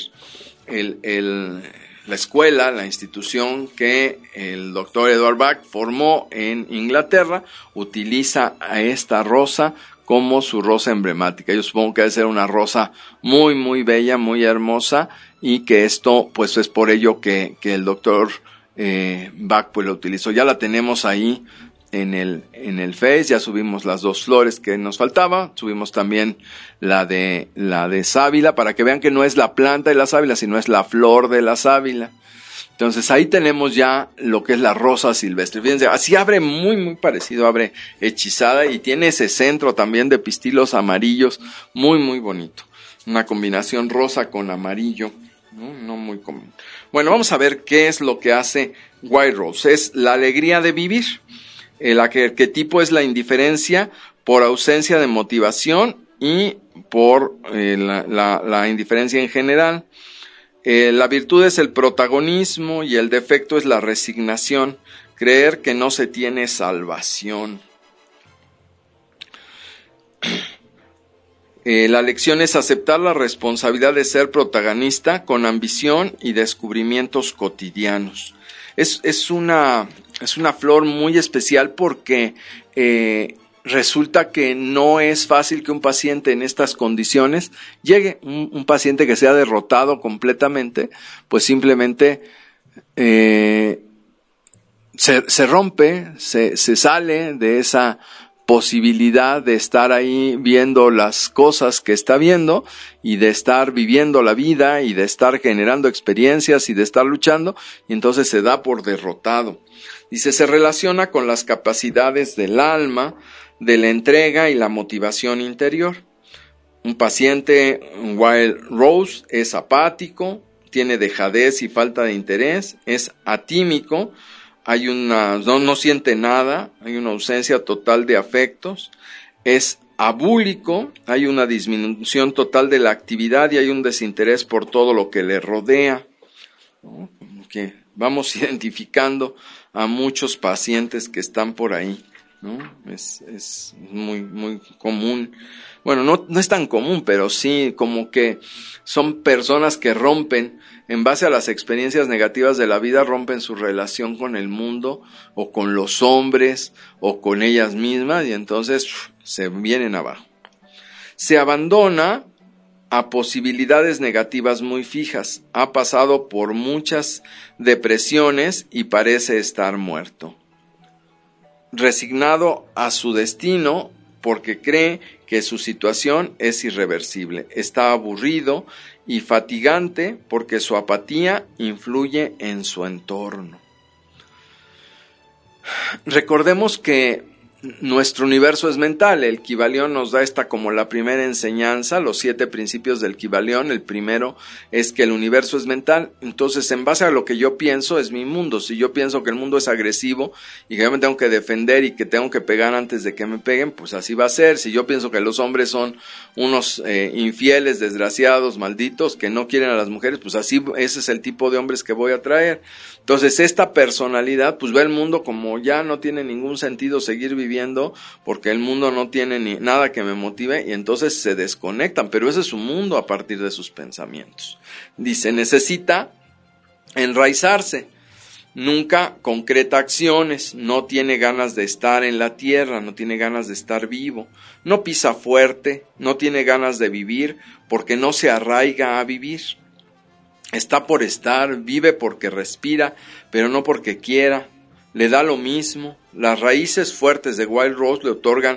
la escuela, la institución que el doctor Edward Bach formó en Inglaterra. Utiliza a esta rosa como su rosa emblemática. Yo supongo que debe ser una rosa muy bella, muy hermosa, y que esto pues es por ello que el doctor Bach pues lo utilizó. Ya la tenemos ahí en el Face, ya subimos las 2 flores que nos faltaba, subimos también la de sábila, para que vean que no es la planta de la sábila, sino es la flor de la sábila. Entonces ahí tenemos ya lo que es la rosa silvestre. Fíjense, así abre muy parecido, abre hechizada, y tiene ese centro también de pistilos amarillos, muy bonito. Una combinación rosa con amarillo, no muy común. Bueno, vamos a ver qué es lo que hace White Rose. Es la alegría de vivir. El arquetipo es la indiferencia por ausencia de motivación y por la indiferencia en general. La virtud es el protagonismo y el defecto es la resignación, creer que no se tiene salvación. La lección es aceptar la responsabilidad de ser protagonista con ambición y descubrimientos cotidianos. Es una flor muy especial porque resulta que no es fácil que un paciente en estas condiciones llegue, un paciente que sea derrotado completamente, pues simplemente se rompe, se sale de esa posibilidad de estar ahí viendo las cosas que está viendo y de estar viviendo la vida y de estar generando experiencias y de estar luchando, y entonces se da por derrotado. Dice, se relaciona con las capacidades del alma, de la entrega y la motivación interior. Un paciente Wild Rose es apático, tiene dejadez y falta de interés, es atímico, no siente nada, hay una ausencia total de afectos, es abúlico, hay una disminución total de la actividad y hay un desinterés por todo lo que le rodea. ¿No? Que vamos identificando a muchos pacientes que están por ahí, ¿no? Es muy, muy común. Bueno, no es tan común, pero sí como que son personas que rompen, en base a las experiencias negativas de la vida, rompen su relación con el mundo o con los hombres o con ellas mismas y entonces se vienen abajo. Se abandona a posibilidades negativas muy fijas, ha pasado por muchas depresiones y parece estar muerto. Resignado a su destino porque cree que su situación es irreversible, está aburrido y fatigante porque su apatía influye en su entorno. Recordemos que nuestro universo es mental. El Kybalión nos da esta como la primera enseñanza, los 7 principios del Kybalión. El primero es que el universo es mental. Entonces, en base a lo que yo pienso, es mi mundo. Si yo pienso que el mundo es agresivo y que yo me tengo que defender y que tengo que pegar antes de que me peguen, pues así va a ser. Si yo pienso que los hombres son unos infieles, desgraciados, malditos, que no quieren a las mujeres, pues así, ese es el tipo de hombres que voy a traer. Entonces, esta personalidad, pues ve el mundo como ya no tiene ningún sentido seguir viviendo, porque el mundo no tiene ni nada que me motive, y entonces se desconectan, pero ese es su mundo a partir de sus pensamientos. Dice, necesita enraizarse, nunca concreta acciones, no tiene ganas de estar en la tierra, no tiene ganas de estar vivo, no pisa fuerte, no tiene ganas de vivir, porque no se arraiga a vivir. Está por estar, vive porque respira, pero no porque quiera, le da lo mismo. Las raíces fuertes de Wild Rose le otorgan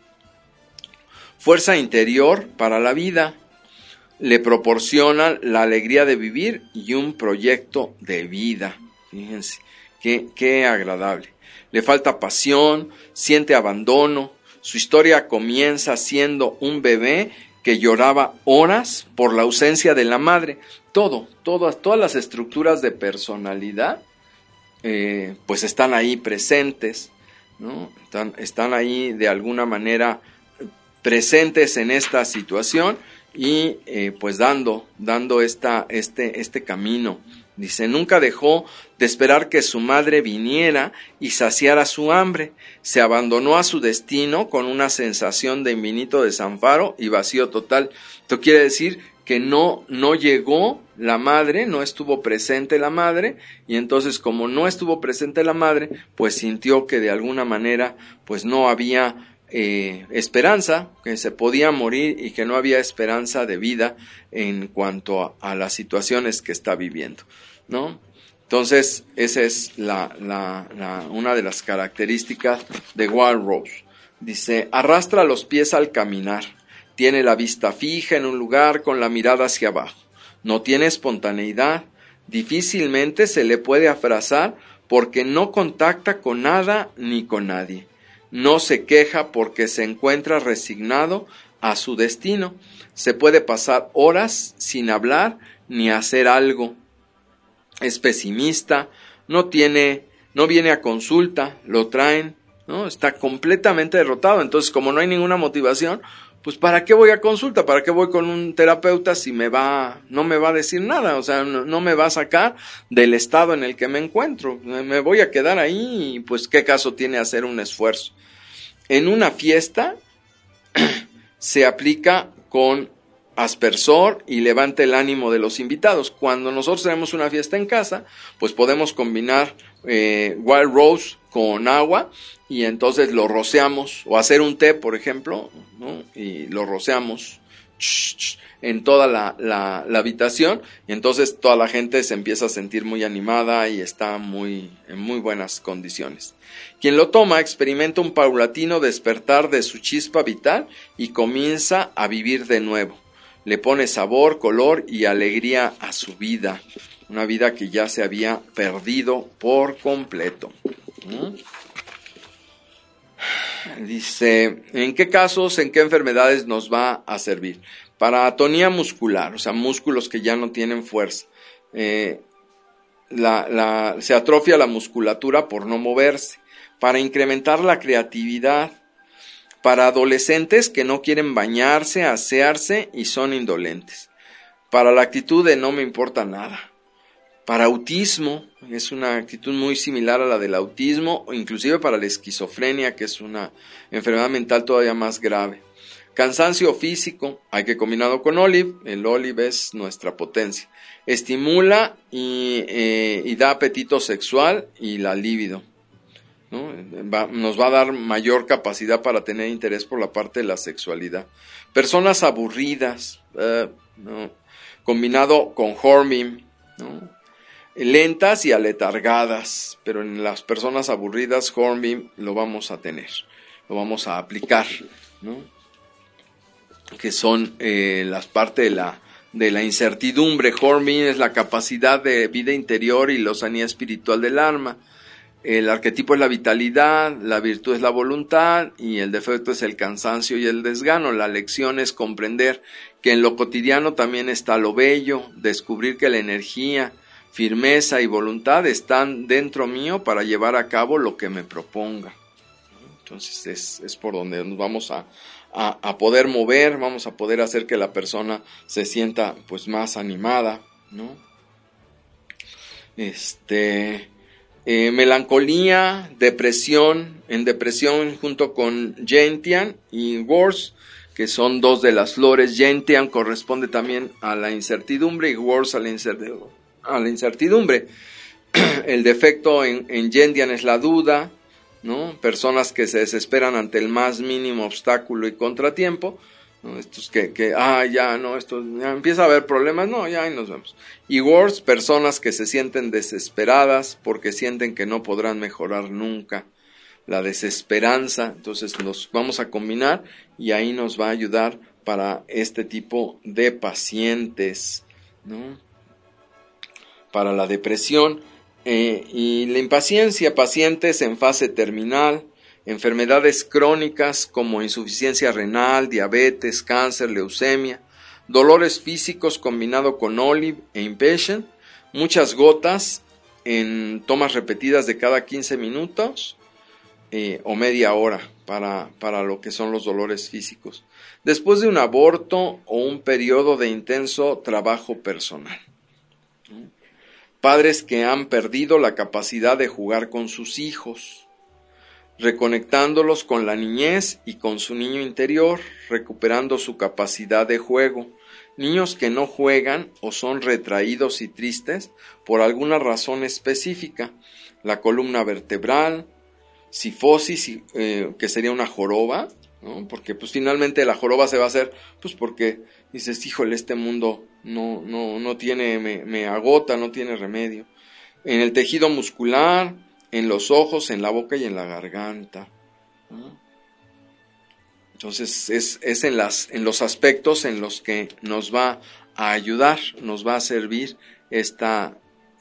fuerza interior para la vida, le proporcionan la alegría de vivir y un proyecto de vida. Fíjense, qué agradable. Le falta pasión, siente abandono, su historia comienza siendo un bebé que lloraba horas por la ausencia de la madre. Todas las estructuras de personalidad pues están ahí presentes, ¿no? Están ahí de alguna manera presentes en esta situación y pues dando este camino. Dice, nunca dejó de esperar que su madre viniera y saciara su hambre. Se abandonó a su destino con una sensación de infinito desamparo y vacío total. Esto quiere decir que no llegó la madre, no estuvo presente la madre, y entonces como no estuvo presente la madre, pues sintió que de alguna manera pues no había esperanza, que se podía morir y que no había esperanza de vida en cuanto a las situaciones que está viviendo, ¿no? Entonces, esa es una de las características de Wild Rose. Dice, arrastra los pies al caminar, tiene la vista fija en un lugar con la mirada hacia abajo, no tiene espontaneidad, difícilmente se le puede afrasar porque no contacta con nada ni con nadie. No se queja porque se encuentra resignado a su destino. Se puede pasar horas sin hablar ni hacer algo. Es pesimista, no viene a consulta, lo traen, ¿no? Está completamente derrotado. Entonces, como no hay ninguna motivación, pues ¿para qué voy a consulta? ¿Para qué voy con un terapeuta si no me va a decir nada? O sea, no me va a sacar del estado en el que me encuentro. Me voy a quedar ahí y pues ¿qué caso tiene hacer un esfuerzo? En una fiesta se aplica con aspersor y levanta el ánimo de los invitados. Cuando nosotros tenemos una fiesta en casa, pues podemos combinar Wild Rose con agua y entonces lo rociamos, o hacer un té, por ejemplo, ¿no? Y lo rociamos en toda la habitación, y entonces toda la gente se empieza a sentir muy animada y está en muy buenas condiciones. Quien lo toma experimenta un paulatino despertar de su chispa vital y comienza a vivir de nuevo. Le pone sabor, color y alegría a su vida, una vida que ya se había perdido por completo. Dice, ¿en qué casos, en qué enfermedades nos va a servir? Para atonía muscular, o sea, músculos que ya no tienen fuerza. Se atrofia la musculatura por no moverse. Para incrementar la creatividad. Para adolescentes que no quieren bañarse, asearse y son indolentes. Para la actitud de no me importa nada. Para autismo, es una actitud muy similar a la del autismo, o inclusive para la esquizofrenia, que es una enfermedad mental todavía más grave. Cansancio físico, hay que combinarlo con Olive. El Olive es nuestra potencia. Estimula y da apetito sexual y la libido, ¿no? Nos va a dar mayor capacidad para tener interés por la parte de la sexualidad. Personas aburridas, ¿no? Combinado con Hormim, ¿no? Lentas y aletargadas, pero en las personas aburridas Hormim lo vamos a tener, lo vamos a aplicar, ¿no? Que son las partes de la incertidumbre. Hormim es la capacidad de vida interior y lozanía espiritual del alma. El arquetipo es la vitalidad, la virtud es la voluntad y el defecto es el cansancio y el desgano. La lección es comprender que en lo cotidiano también está lo bello, descubrir que la energía, firmeza y voluntad están dentro mío para llevar a cabo lo que me proponga. Entonces es por donde nos vamos a poder mover, vamos a poder hacer que la persona se sienta pues más animada, ¿no? Melancolía, depresión, en depresión junto con Gentian y Wors, que son dos de las flores. Gentian corresponde también a la incertidumbre y Wors a la incertidumbre. El defecto en Gentian es la duda, ¿no? Personas que se desesperan ante el más mínimo obstáculo y contratiempo, ¿no? Estos esto ya empieza a haber problemas, no, ya ahí nos vemos. Y Wors, personas que se sienten desesperadas porque sienten que no podrán mejorar nunca. La desesperanza, entonces los vamos a combinar y ahí nos va a ayudar para este tipo de pacientes, ¿no? Para la depresión y la impaciencia, pacientes en fase terminal, enfermedades crónicas como insuficiencia renal, diabetes, cáncer, leucemia, dolores físicos combinado con Olive e Impatient, muchas gotas en tomas repetidas de cada 15 minutos o media hora para lo que son los dolores físicos, después de un aborto o un periodo de intenso trabajo personal. Padres que han perdido la capacidad de jugar con sus hijos, reconectándolos con la niñez y con su niño interior, recuperando su capacidad de juego. Niños que no juegan o son retraídos y tristes por alguna razón específica. La columna vertebral, cifosis, que sería una joroba, ¿no? Porque pues finalmente la joroba se va a hacer pues porque dices, híjole, este mundo no tiene, me agota, no tiene remedio. En el tejido muscular, en los ojos, en la boca y en la garganta, ¿no? Entonces es en los aspectos en los que nos va a ayudar, nos va a servir esta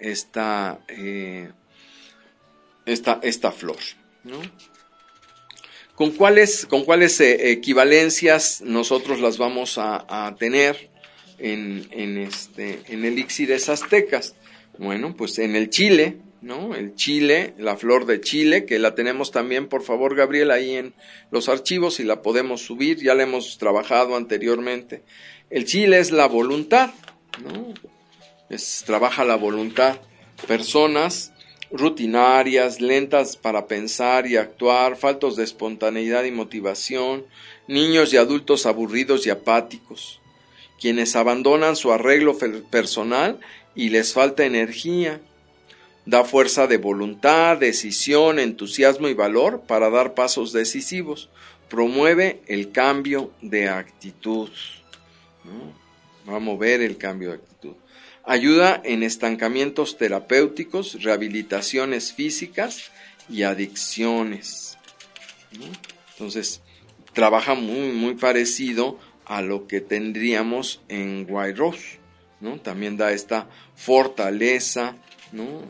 flor, ¿no? ¿Con cuáles equivalencias nosotros las vamos a tener en elixires aztecas? Bueno, pues en el chile, ¿no? El chile, la flor de chile, que la tenemos también, por favor, Gabriel, ahí en los archivos y la podemos subir, ya la hemos trabajado anteriormente. El chile es la voluntad, ¿no? Trabaja la voluntad. Personas rutinarias, lentas para pensar y actuar, faltos de espontaneidad y motivación, niños y adultos aburridos y apáticos, quienes abandonan su arreglo personal y les falta energía. Da fuerza de voluntad, decisión, entusiasmo y valor para dar pasos decisivos. Promueve el cambio de actitud, ¿no? Va a mover el cambio de actitud. Ayuda en estancamientos terapéuticos, rehabilitaciones físicas y adicciones, ¿no? Entonces, trabaja muy parecido a lo que tendríamos en White Rose, ¿no? También da esta fortaleza, ¿no?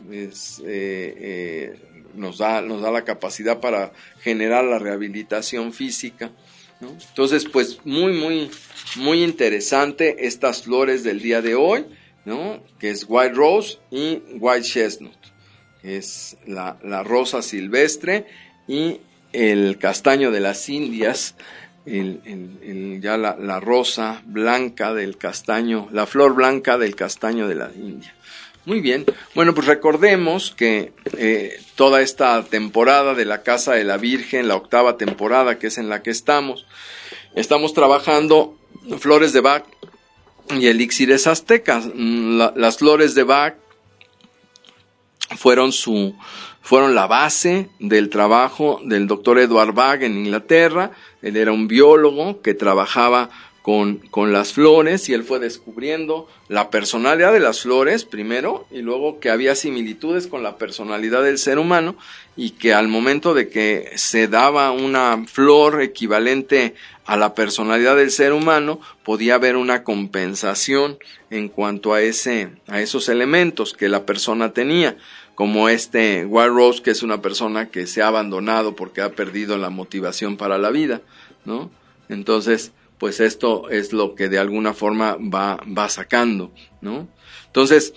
Nos da la capacidad para generar la rehabilitación física, ¿no? Entonces, pues muy interesante estas flores del día de hoy, ¿no? Que es White Rose y White Chestnut, que es la rosa silvestre, y el castaño de las Indias, ya la rosa blanca del castaño, la flor blanca del castaño de la India. Muy bien, bueno, pues recordemos que toda esta temporada de la Casa de la Virgen, la 8ª temporada, que es en la que estamos trabajando flores de Bach y elixires aztecas. Las flores de Bach fueron la base del trabajo del doctor Edward Bach en Inglaterra. Él era un biólogo que trabajaba con las flores, y él fue descubriendo la personalidad de las flores primero, y luego que había similitudes con la personalidad del ser humano, y que al momento de que se daba una flor equivalente a la personalidad del ser humano, podía haber una compensación en cuanto a esos elementos que la persona tenía, como White Rose, que es una persona que se ha abandonado porque ha perdido la motivación para la vida, ¿no? Entonces, pues esto es lo que de alguna forma va sacando, ¿no? Entonces,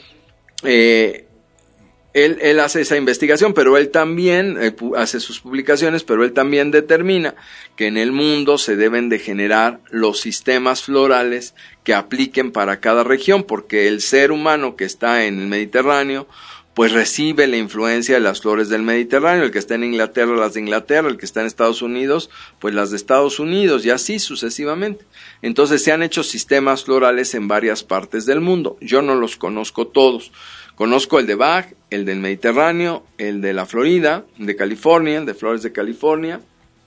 él hace esa investigación, pero él también hace sus publicaciones, pero él también determina que en el mundo se deben de generar los sistemas florales que apliquen para cada región, porque el ser humano que está en el Mediterráneo pues recibe la influencia de las flores del Mediterráneo. El que está en Inglaterra, las de Inglaterra; el que está en Estados Unidos, pues las de Estados Unidos, y así sucesivamente. Entonces se han hecho sistemas florales en varias partes del mundo. Yo no los conozco todos. Conozco el de Bach, el del Mediterráneo, el de la Florida, de California, el de flores de California,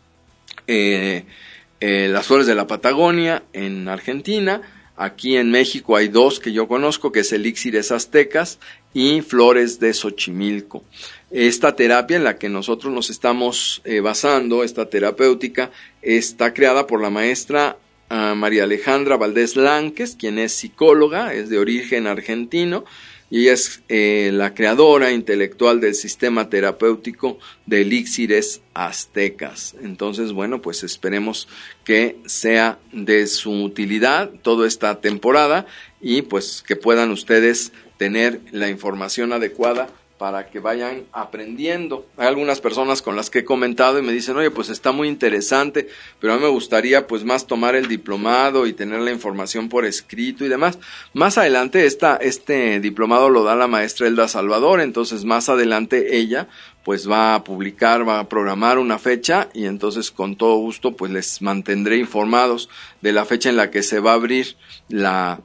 las flores de la Patagonia en Argentina. Aquí en México hay 2 que yo conozco, que es elixires aztecas y flores de Xochimilco. Esta terapia en la que nosotros nos estamos basando, esta terapéutica, está creada por la maestra María Alejandra Valdés Lánquez, quien es psicóloga, es de origen argentino, y ella es la creadora intelectual del sistema terapéutico de elixires aztecas. Entonces, bueno, pues esperemos que sea de su utilidad toda esta temporada, y pues que puedan ustedes tener la información adecuada para que vayan aprendiendo. Hay algunas personas con las que he comentado y me dicen, oye, pues está muy interesante, pero a mí me gustaría pues más tomar el diplomado y tener la información por escrito y demás. Más adelante este diplomado lo da la maestra Elda Salvador, entonces más adelante ella pues va a publicar, va a programar una fecha, y entonces con todo gusto pues les mantendré informados de la fecha en la que se va a abrir la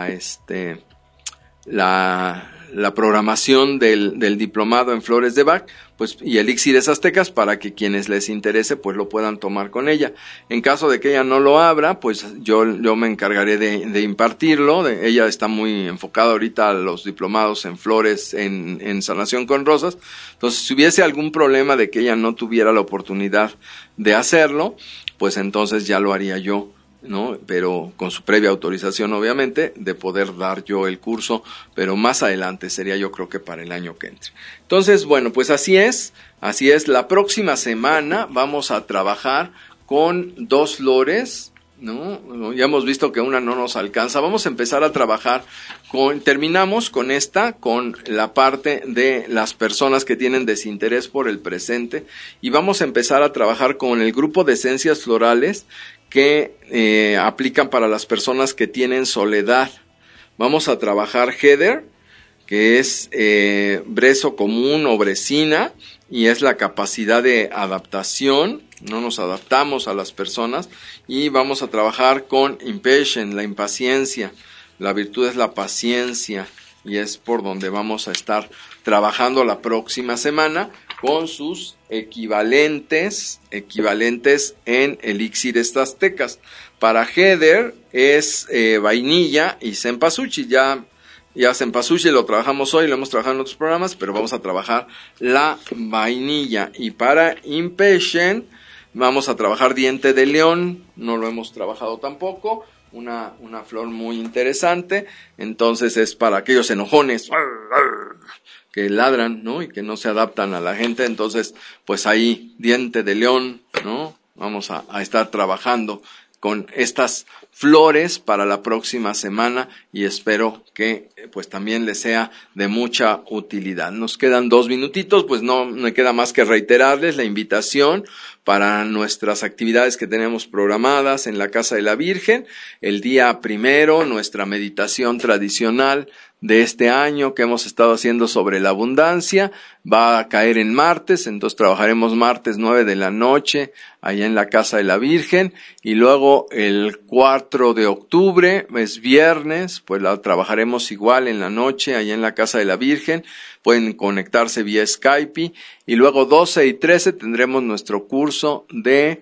programación del diplomado en flores de Bach, pues, y elixires aztecas, para que quienes les interese pues lo puedan tomar con ella. En caso de que ella no lo abra, pues yo me encargaré de impartirlo. Ella está muy enfocada ahorita a los diplomados en flores, en sanación con rosas. Entonces, si hubiese algún problema de que ella no tuviera la oportunidad de hacerlo, pues entonces ya lo haría yo, ¿no? Pero con su previa autorización, obviamente, de poder dar yo el curso, pero más adelante sería, yo creo que para el año que entre. Entonces, bueno, pues así es. La próxima semana vamos a trabajar con 2 flores ¿no? Ya hemos visto que una no nos alcanza. Vamos a empezar a trabajar terminamos con la parte de las personas que tienen desinterés por el presente, y vamos a empezar a trabajar con el grupo de esencias florales que aplican para las personas que tienen soledad. Vamos a trabajar Heather, que es brezo común o brecina, y es la capacidad de adaptación, no nos adaptamos a las personas, y vamos a trabajar con Impatience, la impaciencia. La virtud es la paciencia, y es por donde vamos a estar trabajando la próxima semana con sus equivalentes en elixires aztecas. Para Heather es vainilla y cempasúchil. Ya cempasúchil lo trabajamos hoy, lo hemos trabajado en otros programas, pero vamos a trabajar la vainilla. Y para Impatient vamos a trabajar diente de león, no lo hemos trabajado tampoco. Una flor muy interesante. Entonces es para aquellos enojones que ladran, ¿no? Y que no se adaptan a la gente. Entonces, pues ahí, diente de león, ¿no? Vamos a estar trabajando con estas flores para la próxima semana, y espero que pues también les sea de mucha utilidad. Nos quedan 2 minutitos, pues no me queda más que reiterarles la invitación para nuestras actividades que tenemos programadas en la Casa de la Virgen. El día 1, nuestra meditación tradicional de este año que hemos estado haciendo sobre la abundancia va a caer en martes, entonces trabajaremos martes 9 de la noche allá en la Casa de la Virgen, y luego el 4 de octubre es viernes, pues la trabajaremos igual en la noche allá en la Casa de la Virgen. Pueden conectarse vía Skype, y luego 12 y 13 tendremos nuestro curso de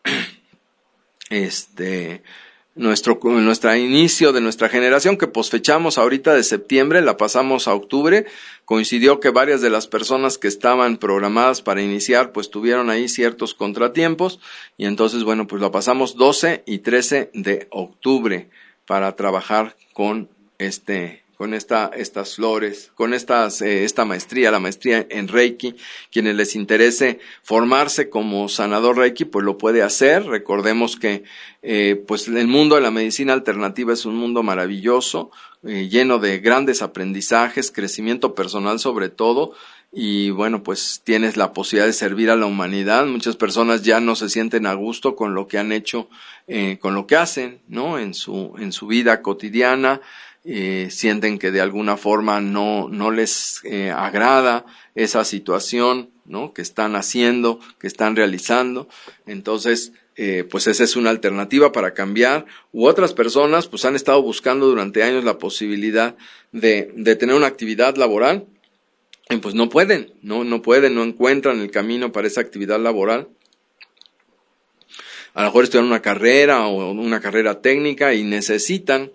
nuestro inicio de nuestra generación, que posfechamos ahorita de septiembre, la pasamos a octubre. Coincidió que varias de las personas que estaban programadas para iniciar pues tuvieron ahí ciertos contratiempos, y entonces bueno, pues la pasamos 12 y 13 de octubre para trabajar con estas flores, con esta maestría, la maestría en Reiki. Quienes les interese formarse como sanador Reiki, pues lo puede hacer. Recordemos que pues el mundo de la medicina alternativa es un mundo maravilloso, lleno de grandes aprendizajes, crecimiento personal sobre todo, y bueno, pues tienes la posibilidad de servir a la humanidad. Muchas personas ya no se sienten a gusto con lo que han hecho, con lo que hacen, ¿no? En su vida cotidiana. Sienten que de alguna forma no les agrada esa situación, ¿no? Que están haciendo, que están realizando. Entonces, pues esa es una alternativa para cambiar. U otras personas pues han estado buscando durante años la posibilidad de tener una actividad laboral, y pues no pueden, no encuentran el camino para esa actividad laboral. A lo mejor estudian una carrera o una carrera técnica y necesitan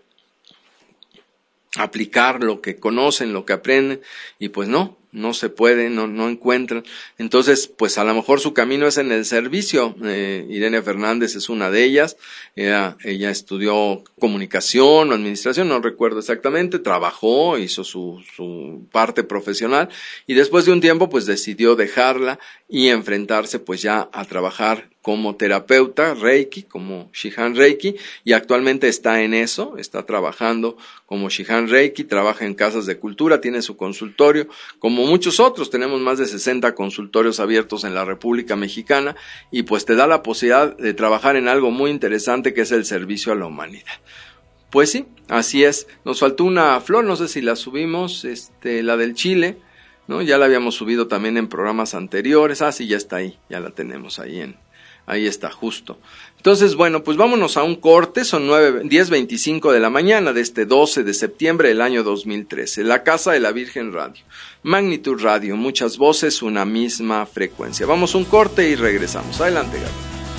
aplicar lo que conocen, lo que aprenden, y pues no se puede, no encuentran. Entonces, pues a lo mejor su camino es en el servicio. Irene Fernández es una de ellas. Ella estudió comunicación o administración, no recuerdo exactamente, trabajó, hizo su parte profesional, y después de un tiempo pues decidió dejarla y enfrentarse pues ya a trabajar como terapeuta Reiki, como Shihan Reiki, y actualmente está en eso, está trabajando como Shihan Reiki, trabaja en casas de cultura, tiene su consultorio, como muchos otros. Tenemos más de 60 consultorios abiertos en la República Mexicana, y pues te da la posibilidad de trabajar en algo muy interesante, que es el servicio a la humanidad. Pues sí, así es. Nos faltó una flor, no sé si la subimos, la del Chile, ¿no? Ya la habíamos subido también en programas anteriores. Sí, ya está ahí, ya la tenemos ahí está, justo. Entonces, bueno, pues vámonos a un corte. Son 10:25 de la mañana de este 12 de septiembre del año 2013. La Casa de la Virgen Radio. Magnitud Radio, muchas voces, una misma frecuencia. Vamos a un corte y regresamos. Adelante, Gaby.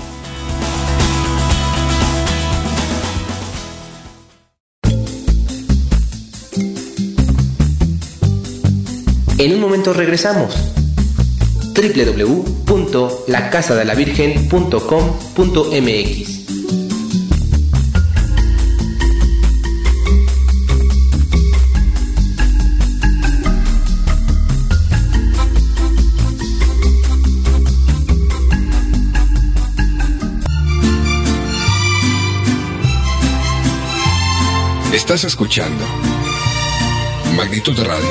En un momento regresamos. www.lacasadelavirgen.com.mx. Estás escuchando Magnitud Radio.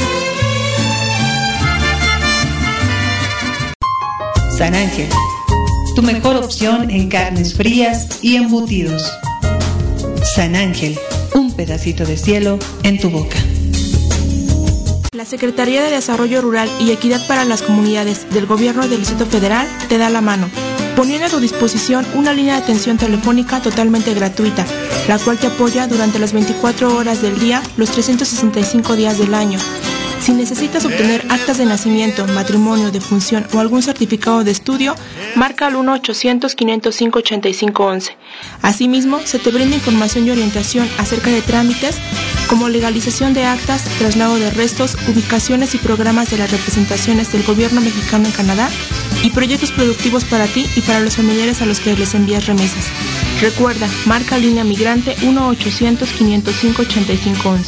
San Ángel, tu mejor opción en carnes frías y embutidos. San Ángel, un pedacito de cielo en tu boca. La Secretaría de Desarrollo Rural y Equidad para las Comunidades del Gobierno del Distrito Federal te da la mano, poniendo a tu disposición una línea de atención telefónica totalmente gratuita, la cual te apoya durante las 24 horas del día, los 365 días del año. Si necesitas obtener actas de nacimiento, matrimonio, defunción o algún certificado de estudio, marca al 1-800-505-8511. Asimismo, se te brinda información y orientación acerca de trámites como legalización de actas, traslado de restos, ubicaciones y programas de las representaciones del gobierno mexicano en Canadá y proyectos productivos para ti y para los familiares a los que les envías remesas. Recuerda, marca línea migrante 1-800-505-8511.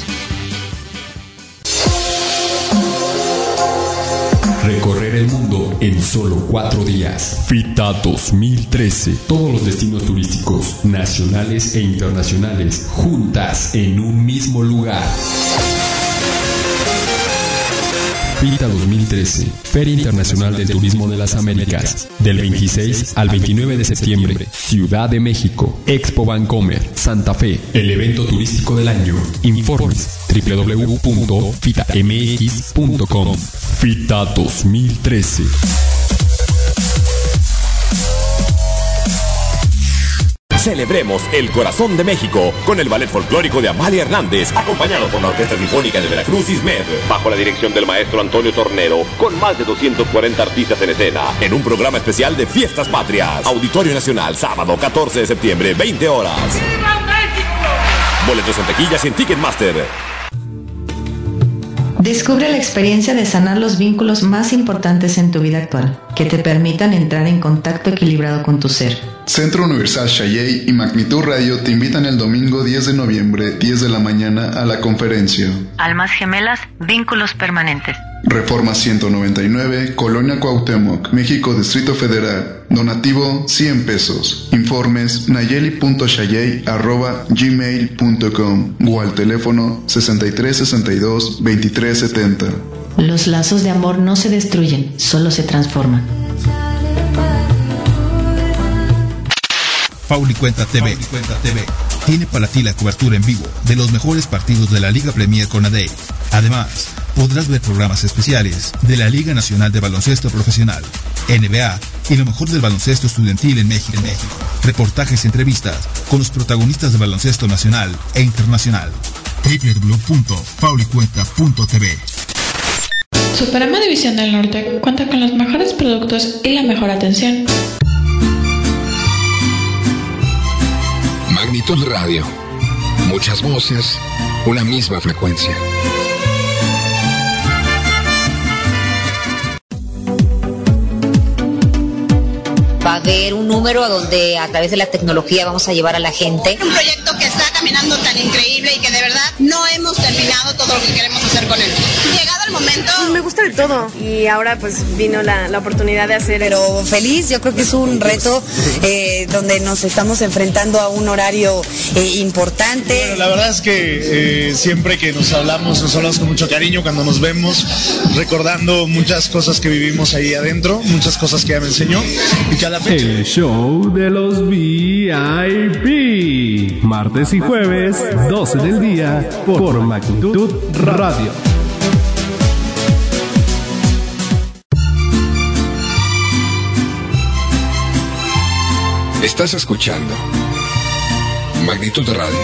Recorrer el mundo en solo 4 días. FITA 2013. Todos los destinos turísticos, nacionales e internacionales, juntas en un mismo lugar. FITA 2013, Feria Internacional del Turismo de las Américas, del 26 al 29 de septiembre, Ciudad de México, Expo Vancomer, Santa Fe, el evento turístico del año. Informes www.fitamx.com. FITA 2013. Celebremos el corazón de México con el ballet folclórico de Amalia Hernández, acompañado por la Orquesta Sinfónica de Veracruz ISMED, bajo la dirección del maestro Antonio Tornero, con más de 240 artistas en escena, en un programa especial de Fiestas Patrias. Auditorio Nacional, sábado 14 de septiembre, 20 horas. ¡Viva México! Boletos en taquillas y en Ticketmaster. Descubre la experiencia de sanar los vínculos más importantes en tu vida actual, que te permitan entrar en contacto equilibrado con tu ser. Centro Universal Xayey y Magnitud Radio te invitan el domingo 10 de noviembre, 10 de la mañana, a la conferencia Almas gemelas, vínculos permanentes. Reforma 199, Colonia Cuauhtémoc, México, Distrito Federal. Donativo 100 pesos. Informes nayeli.xayey@gmail.com o al teléfono 6362 2370. Los lazos de amor no se destruyen, solo se transforman. Pauli Cuenta TV tiene para ti la cobertura en vivo de los mejores partidos de la Liga Premier CONADE. Además, podrás ver programas especiales de la Liga Nacional de Baloncesto Profesional, NBA y lo mejor del baloncesto estudiantil en México. Reportajes y entrevistas con los protagonistas de baloncesto nacional e internacional. www.paulicuenta.tv. Superama División del Norte cuenta con los mejores productos y la mejor atención. Magnitud Radio. Muchas voces, una misma frecuencia. Va a haber un número a donde a través de la tecnología vamos a llevar a la gente. Un proyecto que está caminando tan increíble y que de verdad no hemos terminado todo lo que queremos hacer con él. Llegado el momento... Me gusta de todo y ahora pues vino la oportunidad de hacer... Pero feliz, yo creo que es un reto donde nos estamos enfrentando a un horario importante. Bueno, la verdad es que siempre que nos hablamos con mucho cariño cuando nos vemos, recordando muchas cosas que vivimos ahí adentro, muchas cosas que ella me enseñó y que a la fecha... El show de los VIP. Martes y jueves, 12 del día, por Magnitud Radio. Estás escuchando Magnitud Radio.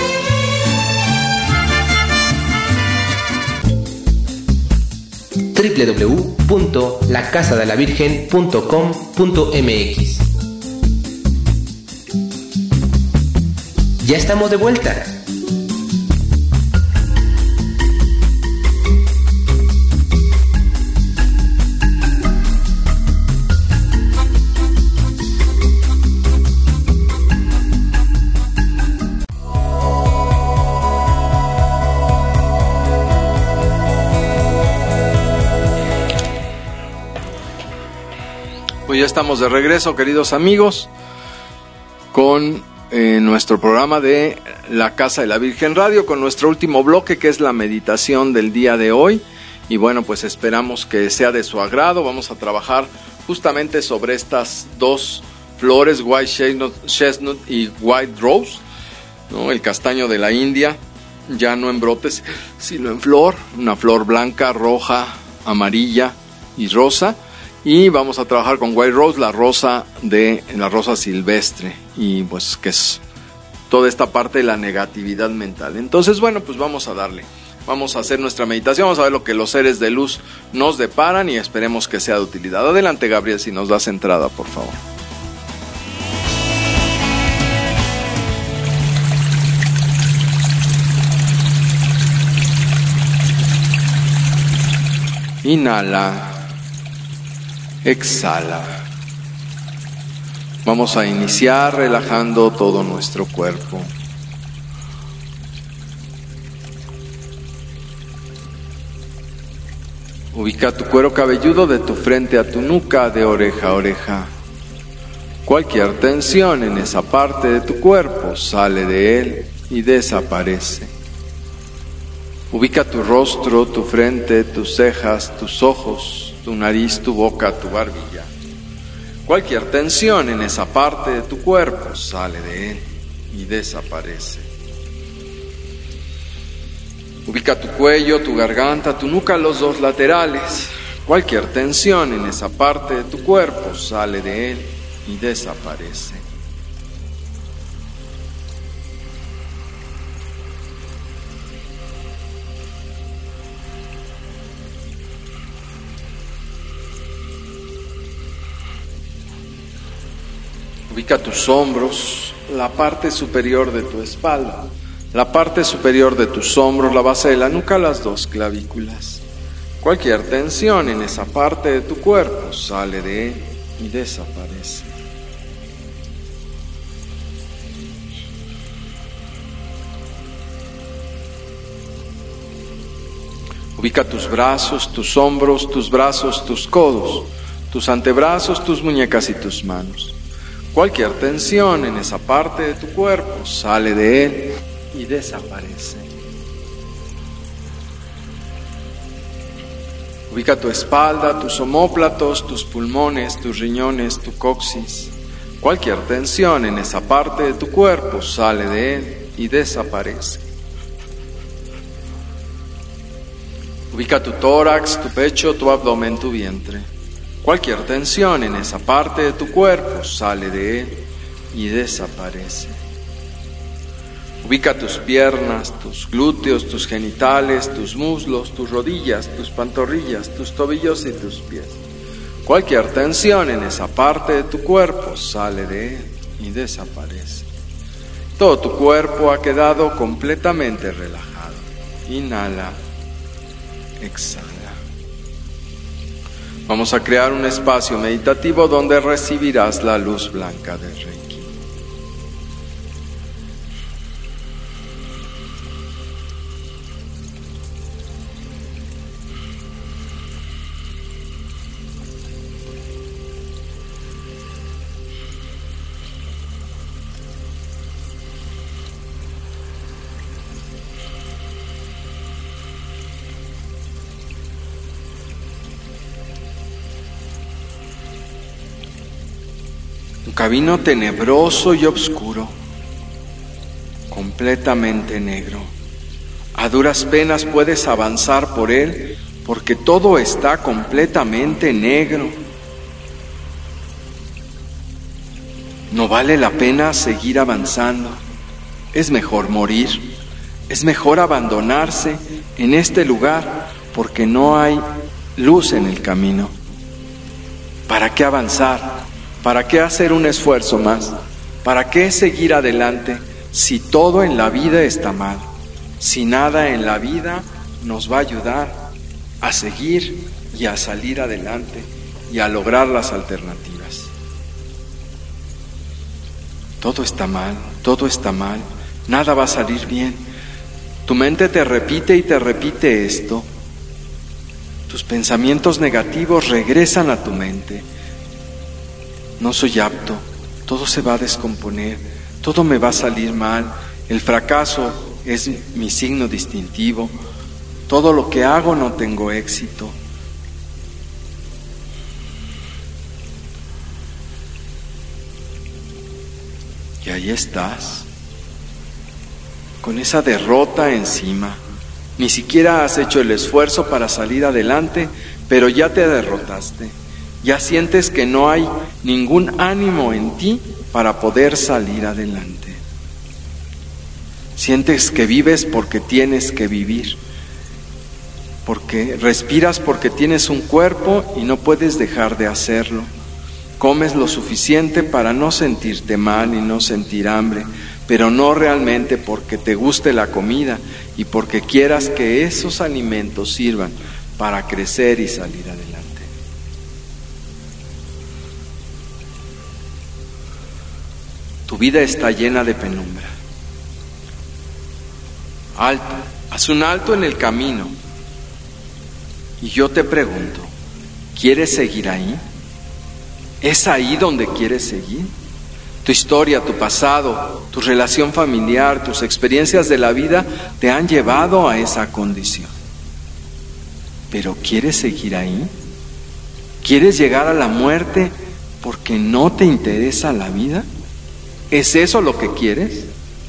www.lacasadelavirgen.com.mx. Ya estamos de vuelta. Pues ya estamos de regreso, queridos amigos, con en nuestro programa de La Casa de la Virgen Radio con nuestro último bloque, que es la meditación del día de hoy. Y bueno, pues esperamos que sea de su agrado. Vamos a trabajar justamente sobre estas dos flores, White Chestnut y White Rose, ¿no? El castaño de la India, ya no en brotes, sino en flor, una flor blanca, roja, amarilla y rosa. Y vamos a trabajar con White Rose, la rosa silvestre, y pues que es toda esta parte de la negatividad mental. Entonces, bueno, pues vamos a darle. Vamos a hacer nuestra meditación, vamos a ver lo que los seres de luz nos deparan y esperemos que sea de utilidad. Adelante, Gabriel, si nos das entrada, por favor. Inhala. Exhala. Vamos a iniciar relajando todo nuestro cuerpo. Ubica tu cuero cabelludo de tu frente a tu nuca, de oreja a oreja. Cualquier tensión en esa parte de tu cuerpo sale de él y desaparece. Ubica tu rostro, tu frente, tus cejas, tus ojos, tu nariz, tu boca, tu barbilla. Cualquier tensión en esa parte de tu cuerpo sale de él y desaparece. Ubica tu cuello, tu garganta, tu nuca, los dos laterales. Cualquier tensión en esa parte de tu cuerpo sale de él y desaparece. Ubica tus hombros, la parte superior de tu espalda, la parte superior de tus hombros, la base de la nuca, las dos clavículas. Cualquier tensión en esa parte de tu cuerpo sale de él y desaparece. Ubica tus brazos, tus hombros, tus brazos, tus codos, tus antebrazos, tus muñecas y tus manos. Cualquier tensión en esa parte de tu cuerpo sale de él y desaparece. Ubica tu espalda, tus omóplatos, tus pulmones, tus riñones, tu coxis. Cualquier tensión en esa parte de tu cuerpo sale de él y desaparece. Ubica tu tórax, tu pecho, tu abdomen, tu vientre. Cualquier tensión en esa parte de tu cuerpo sale de él y desaparece. Ubica tus piernas, tus glúteos, tus genitales, tus muslos, tus rodillas, tus pantorrillas, tus tobillos y tus pies. Cualquier tensión en esa parte de tu cuerpo sale de él y desaparece. Todo tu cuerpo ha quedado completamente relajado. Inhala, exhala. Vamos a crear un espacio meditativo donde recibirás la luz blanca del Reiki. Un camino tenebroso y oscuro, completamente negro. A duras penas puedes avanzar por él porque todo está completamente negro. No vale la pena seguir avanzando. Es mejor morir. Es mejor abandonarse en este lugar porque no hay luz en el camino. ¿Para qué avanzar? ¿Para qué hacer un esfuerzo más? ¿Para qué seguir adelante si todo en la vida está mal? Si nada en la vida nos va a ayudar a seguir y a salir adelante y a lograr las alternativas. Todo está mal, nada va a salir bien. Tu mente te repite y te repite esto. Tus pensamientos negativos regresan a tu mente. No soy apto, todo se va a descomponer, todo me va a salir mal, el fracaso es mi signo distintivo, todo lo que hago no tengo éxito. Y ahí estás, con esa derrota encima. Ni siquiera has hecho el esfuerzo para salir adelante, pero ya te derrotaste. Ya sientes que no hay ningún ánimo en ti para poder salir adelante. Sientes que vives porque tienes que vivir, porque respiras porque tienes un cuerpo y no puedes dejar de hacerlo. Comes lo suficiente para no sentirte mal y no sentir hambre, pero no realmente porque te guste la comida y porque quieras que esos alimentos sirvan para crecer y salir adelante. Tu vida está llena de penumbra. Alto, haz un alto en el camino. Y yo te pregunto, ¿quieres seguir ahí? ¿Es ahí donde quieres seguir? Tu historia, tu pasado, tu relación familiar, tus experiencias de la vida te han llevado a esa condición. ¿Pero quieres seguir ahí? ¿Quieres llegar a la muerte porque no te interesa la vida? ¿Es eso lo que quieres?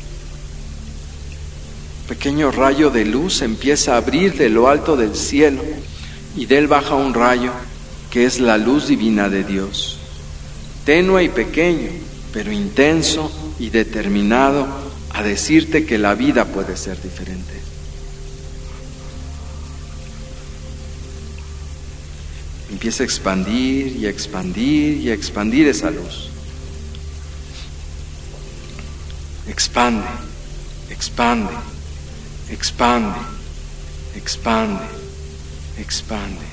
Pequeño rayo de luz empieza a abrir de lo alto del cielo y de él baja un rayo que es la luz divina de Dios. Tenue y pequeño, pero intenso y determinado a decirte que la vida puede ser diferente. Empieza a expandir y a expandir y a expandir esa luz. Expande, expande, expande, expande, expande.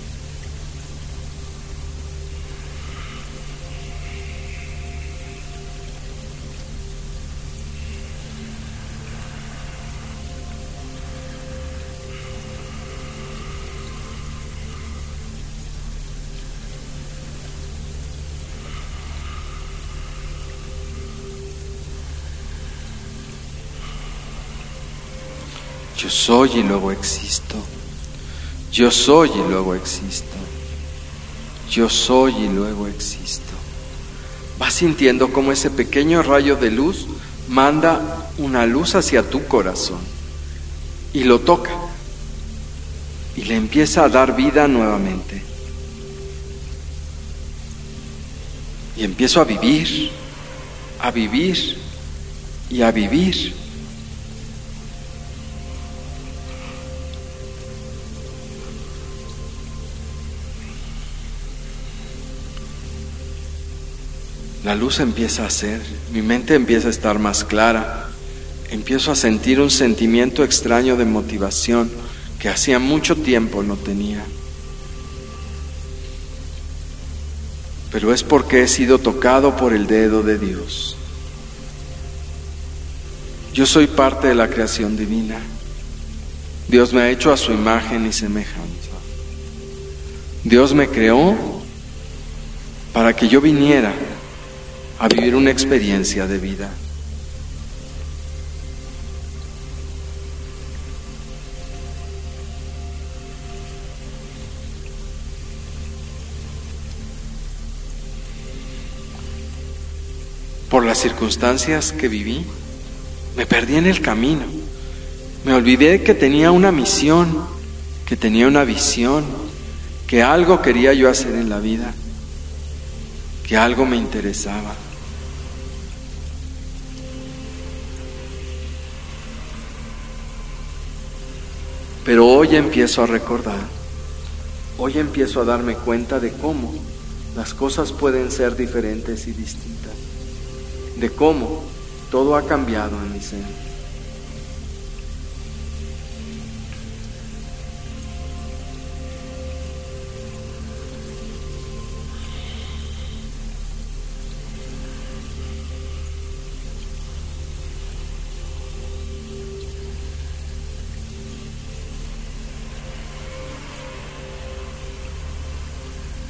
Yo soy y luego existo. Yo soy y luego existo. Yo soy y luego existo. Vas sintiendo como ese pequeño rayo de luz manda una luz hacia tu corazón y lo toca y le empieza a dar vida nuevamente. Y empiezo a vivir y a vivir. La luz empieza a ser, mi mente empieza a estar más clara, empiezo a sentir un sentimiento extraño de motivación que hacía mucho tiempo no tenía. Pero es porque he sido tocado por el dedo de Dios. Yo soy parte de la creación divina. Dios me ha hecho a su imagen y semejanza. Dios me creó para que yo viniera a vivir una experiencia de vida. Por las circunstancias que viví, me perdí en el camino. Me olvidé que tenía una misión, que tenía una visión, que algo quería yo hacer en la vida, que algo me interesaba. Pero hoy empiezo a recordar, hoy empiezo a darme cuenta de cómo las cosas pueden ser diferentes y distintas, de cómo todo ha cambiado en mi ser.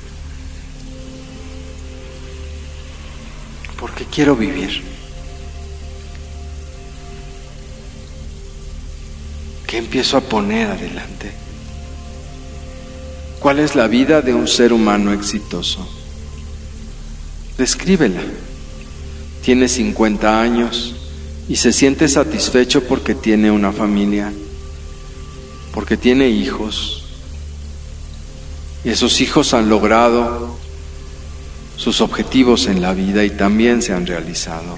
Porque quiero vivir. ¿Qué empiezo a poner adelante? ¿Cuál es la vida de un ser humano exitoso? Descríbela. Tiene 50 años y se siente satisfecho porque tiene una familia, porque tiene hijos. Y esos hijos han logrado sus objetivos en la vida y también se han realizado.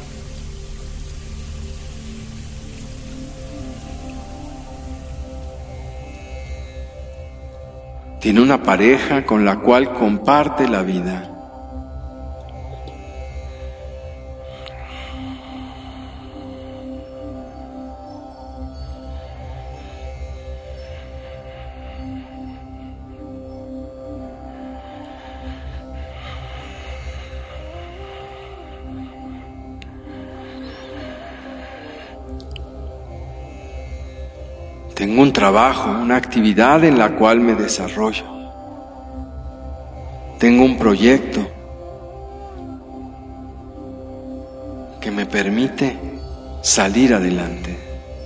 Tiene una pareja con la cual comparte la vida. Tengo un trabajo, una actividad en la cual me desarrollo. Tengo un proyecto que me permite salir adelante.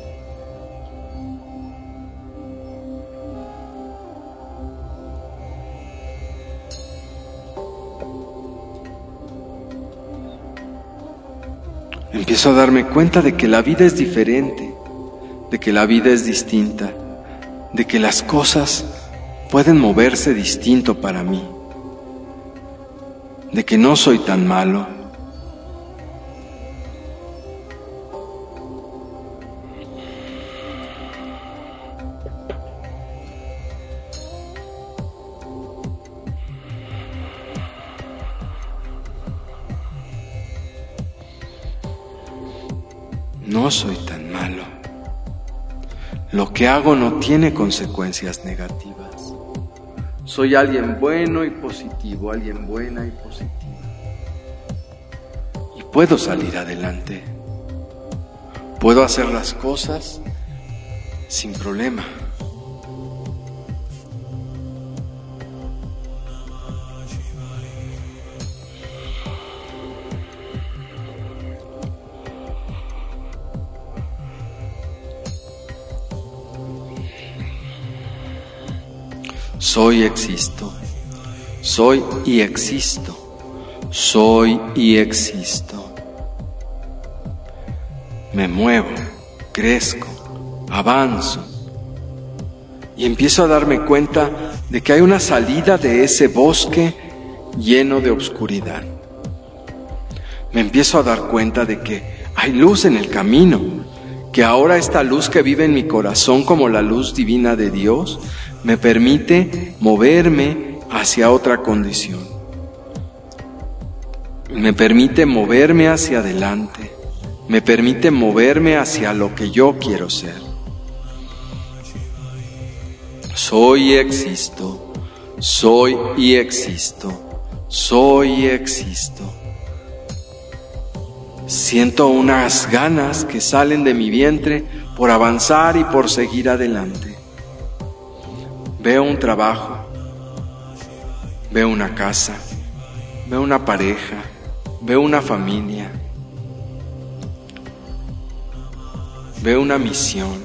Empiezo a darme cuenta de que la vida es diferente, de que la vida es distinta, de que las cosas pueden moverse distinto para mí, de que no soy tan malo. No soy tan malo. Lo que hago no tiene consecuencias negativas. Soy alguien bueno y positivo, alguien buena y positiva. Y puedo salir adelante. Puedo hacer las cosas sin problema. Soy, existo. Soy y existo. Soy y existo. Me muevo, crezco, avanzo. Y empiezo a darme cuenta de que hay una salida de ese bosque lleno de oscuridad. Me empiezo a dar cuenta de que hay luz en el camino, que ahora esta luz que vive en mi corazón como la luz divina de Dios me permite moverme hacia otra condición. Me permite moverme hacia adelante. Me permite moverme hacia lo que yo quiero ser. Soy y existo. Soy y existo. Soy y existo. Siento unas ganas que salen de mi vientre por avanzar y por seguir adelante. Veo un trabajo, veo una casa, veo una pareja, veo una familia, veo una misión.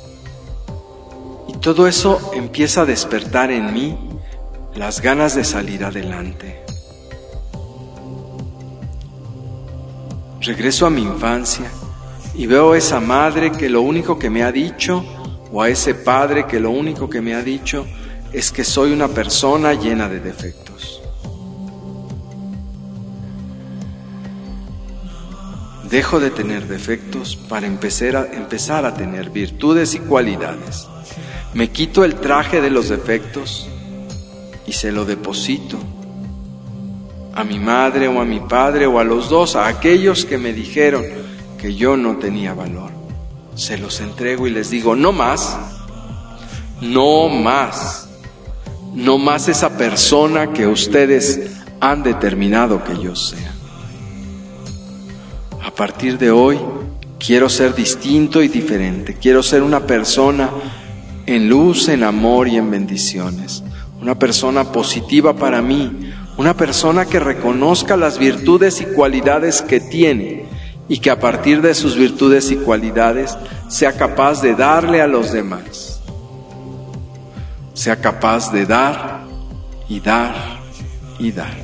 Y todo eso empieza a despertar en mí las ganas de salir adelante. Regreso a mi infancia y veo a esa madre que lo único que me ha dicho, o a ese padre que lo único que me ha dicho es que soy una persona llena de defectos. Dejo de tener defectos para empezar a tener virtudes y cualidades. Me quito el traje de los defectos y se lo deposito a mi madre o a mi padre o a los dos, a aquellos que me dijeron que yo no tenía valor. Se los entrego y les digo, no más, no más, no más esa persona que ustedes han determinado que yo sea. A partir de hoy, quiero ser distinto y diferente. Quiero ser una persona en luz, en amor y en bendiciones. Una persona positiva para mí. Una persona que reconozca las virtudes y cualidades que tiene y que a partir de sus virtudes y cualidades sea capaz de darle a los demás. Sea capaz de dar y dar y dar.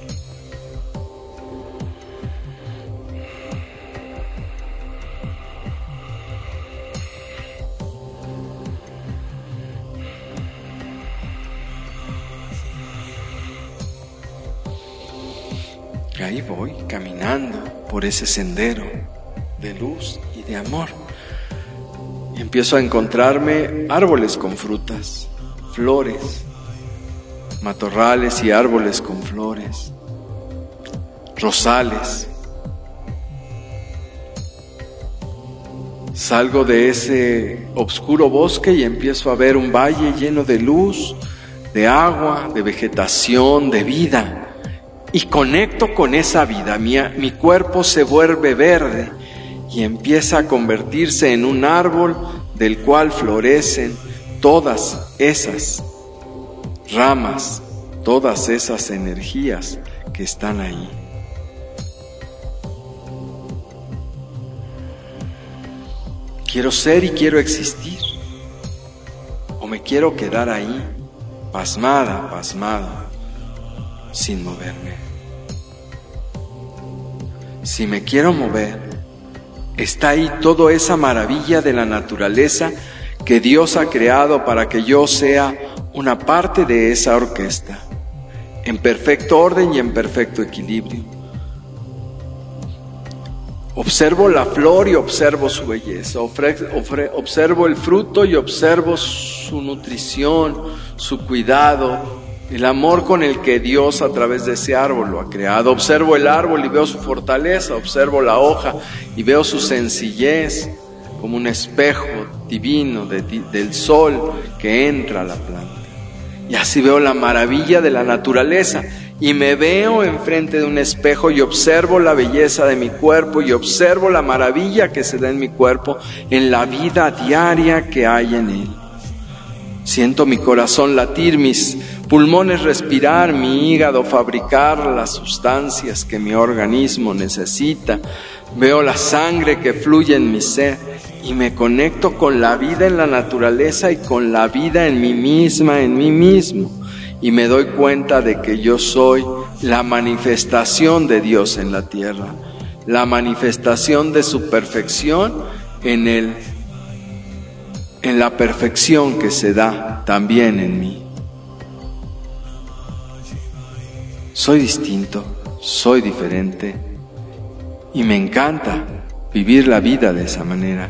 Y ahí voy caminando por ese sendero de luz y de amor. Y empiezo a encontrarme árboles con frutas, flores, matorrales y árboles con flores, rosales. Salgo de ese oscuro bosque y empiezo a ver un valle lleno de luz, de agua, de vegetación, de vida. Y conecto con esa vida. Mi cuerpo se vuelve verde y empieza a convertirse en un árbol del cual florecen todas esas ramas, todas esas energías que están ahí. Quiero ser y quiero existir, o me quiero quedar ahí, pasmada, sin moverme. Si me quiero mover, está ahí toda esa maravilla de la naturaleza que Dios ha creado para que yo sea una parte de esa orquesta, en perfecto orden y en perfecto equilibrio. Observo la flor y observo su belleza, observo el fruto y observo su nutrición, su cuidado, el amor con el que Dios a través de ese árbol lo ha creado. Observo el árbol y veo su fortaleza, observo la hoja y veo su sencillez como un espejo divino del sol que entra a la planta. Y así veo la maravilla de la naturaleza y me veo enfrente de un espejo y observo la belleza de mi cuerpo y observo la maravilla que se da en mi cuerpo en la vida diaria que hay en él. Siento mi corazón latir, mis pulmones respirar, mi hígado fabricar las sustancias que mi organismo necesita. Veo la sangre que fluye en mi ser y me conecto con la vida en la naturaleza y con la vida en mí misma, en mí mismo. Y me doy cuenta de que yo soy la manifestación de Dios en la tierra, la manifestación de su perfección en la perfección que se da también en mí. Soy distinto, soy diferente y me encanta vivir la vida de esa manera.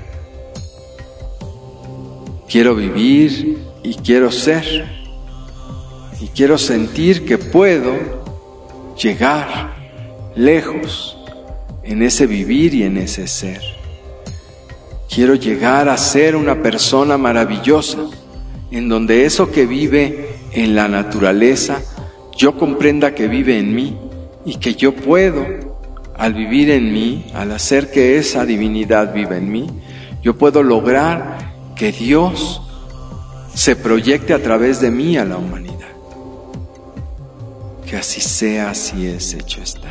Quiero vivir y quiero ser y quiero sentir que puedo llegar lejos en ese vivir y en ese ser. Quiero llegar a ser una persona maravillosa, en donde eso que vive en la naturaleza, yo comprenda que vive en mí y que yo puedo, al vivir en mí, al hacer que esa divinidad viva en mí, yo puedo lograr que Dios se proyecte a través de mí a la humanidad. Que así sea, así es, hecho está.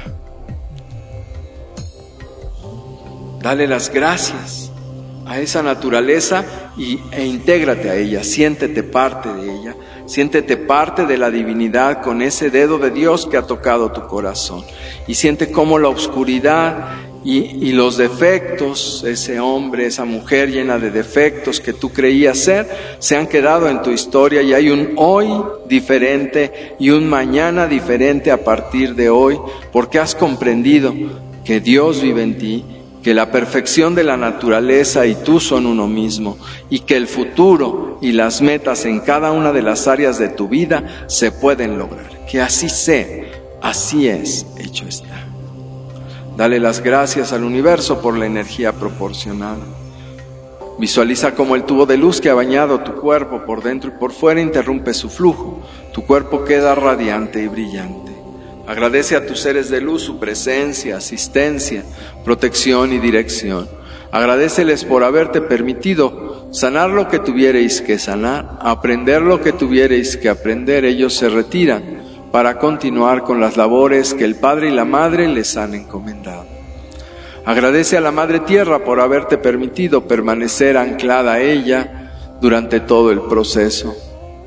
Dale las gracias a esa naturaleza e intégrate a ella, siéntete parte de ella, siéntete parte de la divinidad con ese dedo de Dios que ha tocado tu corazón y siente cómo la oscuridad y los defectos, ese hombre, esa mujer llena de defectos que tú creías ser, se han quedado en tu historia y hay un hoy diferente y un mañana diferente a partir de hoy, porque has comprendido que Dios vive en ti, que la perfección de la naturaleza y tú son uno mismo y que el futuro y las metas en cada una de las áreas de tu vida se pueden lograr. Que así sea, así es, hecho está. Dale las gracias al universo por la energía proporcionada. Visualiza cómo el tubo de luz que ha bañado tu cuerpo por dentro y por fuera interrumpe su flujo. Tu cuerpo queda radiante y brillante. Agradece a tus seres de luz su presencia, asistencia, protección y dirección. Agradéceles por haberte permitido sanar lo que tuvierais que sanar, aprender lo que tuvierais que aprender. Ellos se retiran para continuar con las labores que el Padre y la Madre les han encomendado. Agradece a la Madre Tierra por haberte permitido permanecer anclada a ella durante todo el proceso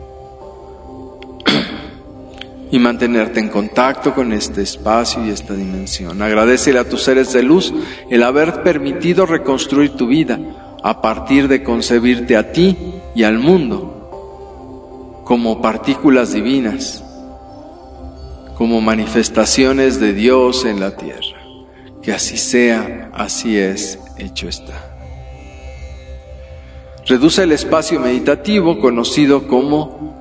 y mantenerte en contacto con este espacio y esta dimensión. Agradécele a tus seres de luz el haber permitido reconstruir tu vida a partir de concebirte a ti y al mundo como partículas divinas, como manifestaciones de Dios en la tierra. Que así sea, así es, hecho está. Reduce el espacio meditativo conocido como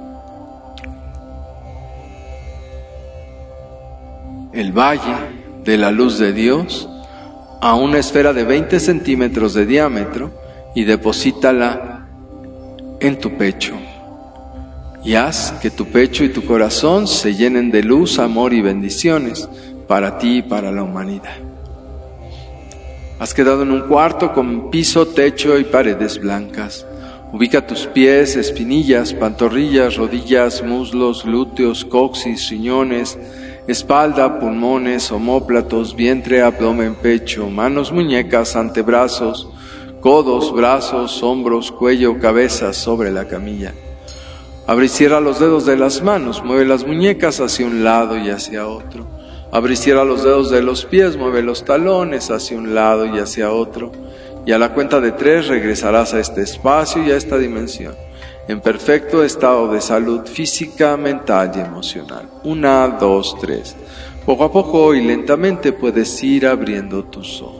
el Valle de la Luz de Dios a una esfera de 20 centímetros de diámetro y deposítala en tu pecho. Y haz que tu pecho y tu corazón se llenen de luz, amor y bendiciones para ti y para la humanidad. Has quedado en un cuarto con piso, techo y paredes blancas. Ubica tus pies, espinillas, pantorrillas, rodillas, muslos, glúteos, coxis, riñones, espalda, pulmones, omóplatos, vientre, abdomen, pecho, manos, muñecas, antebrazos, codos, brazos, hombros, cuello, cabeza sobre la camilla. Abre y cierra los dedos de las manos, mueve las muñecas hacia un lado y hacia otro. Abre y cierra los dedos de los pies, mueve los talones hacia un lado y hacia otro. Y a la cuenta de 3 regresarás a este espacio y a esta dimensión, en perfecto estado de salud física, mental y emocional. 1, 2, 3. Poco a poco y lentamente puedes ir abriendo tus ojos.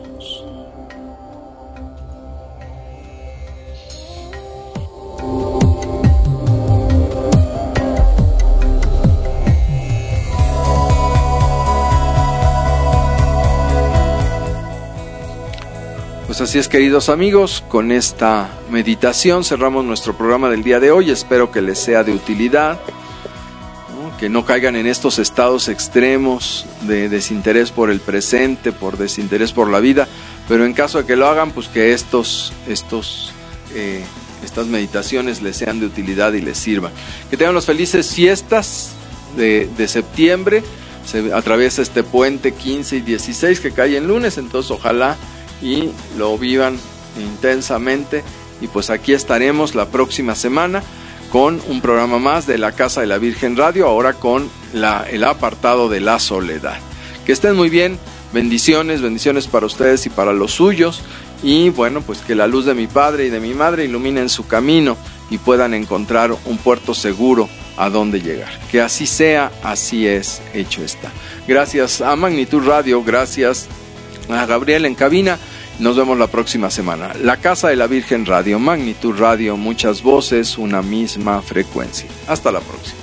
Pues así es, queridos amigos, con esta meditación cerramos nuestro programa del día de hoy. Espero que les sea de utilidad, ¿no? Que no caigan en estos estados extremos de desinterés por el presente, por desinterés por la vida, pero en caso de que lo hagan, pues que estas meditaciones les sean de utilidad y les sirvan. Que tengan las felices fiestas de septiembre. Se atraviesa este puente 15 y 16 que cae en lunes, entonces ojalá y lo vivan intensamente. Y pues aquí estaremos la próxima semana con un programa más de la Casa de la Virgen Radio, ahora con el apartado de la soledad. Que estén muy bien, bendiciones para ustedes y para los suyos, y bueno, pues que la luz de mi Padre y de mi Madre iluminen su camino y puedan encontrar un puerto seguro a donde llegar. Que así sea, así es, hecho está. Gracias a Magnitud Radio, gracias a Gabriel en cabina. Nos vemos la próxima semana. La Casa de la Virgen Radio, Magnitud Radio, muchas voces, una misma frecuencia. Hasta la próxima.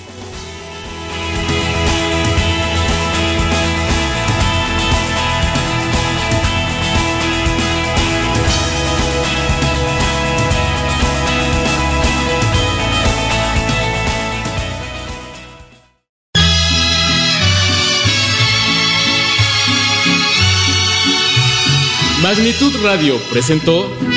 Magnitud Radio presentó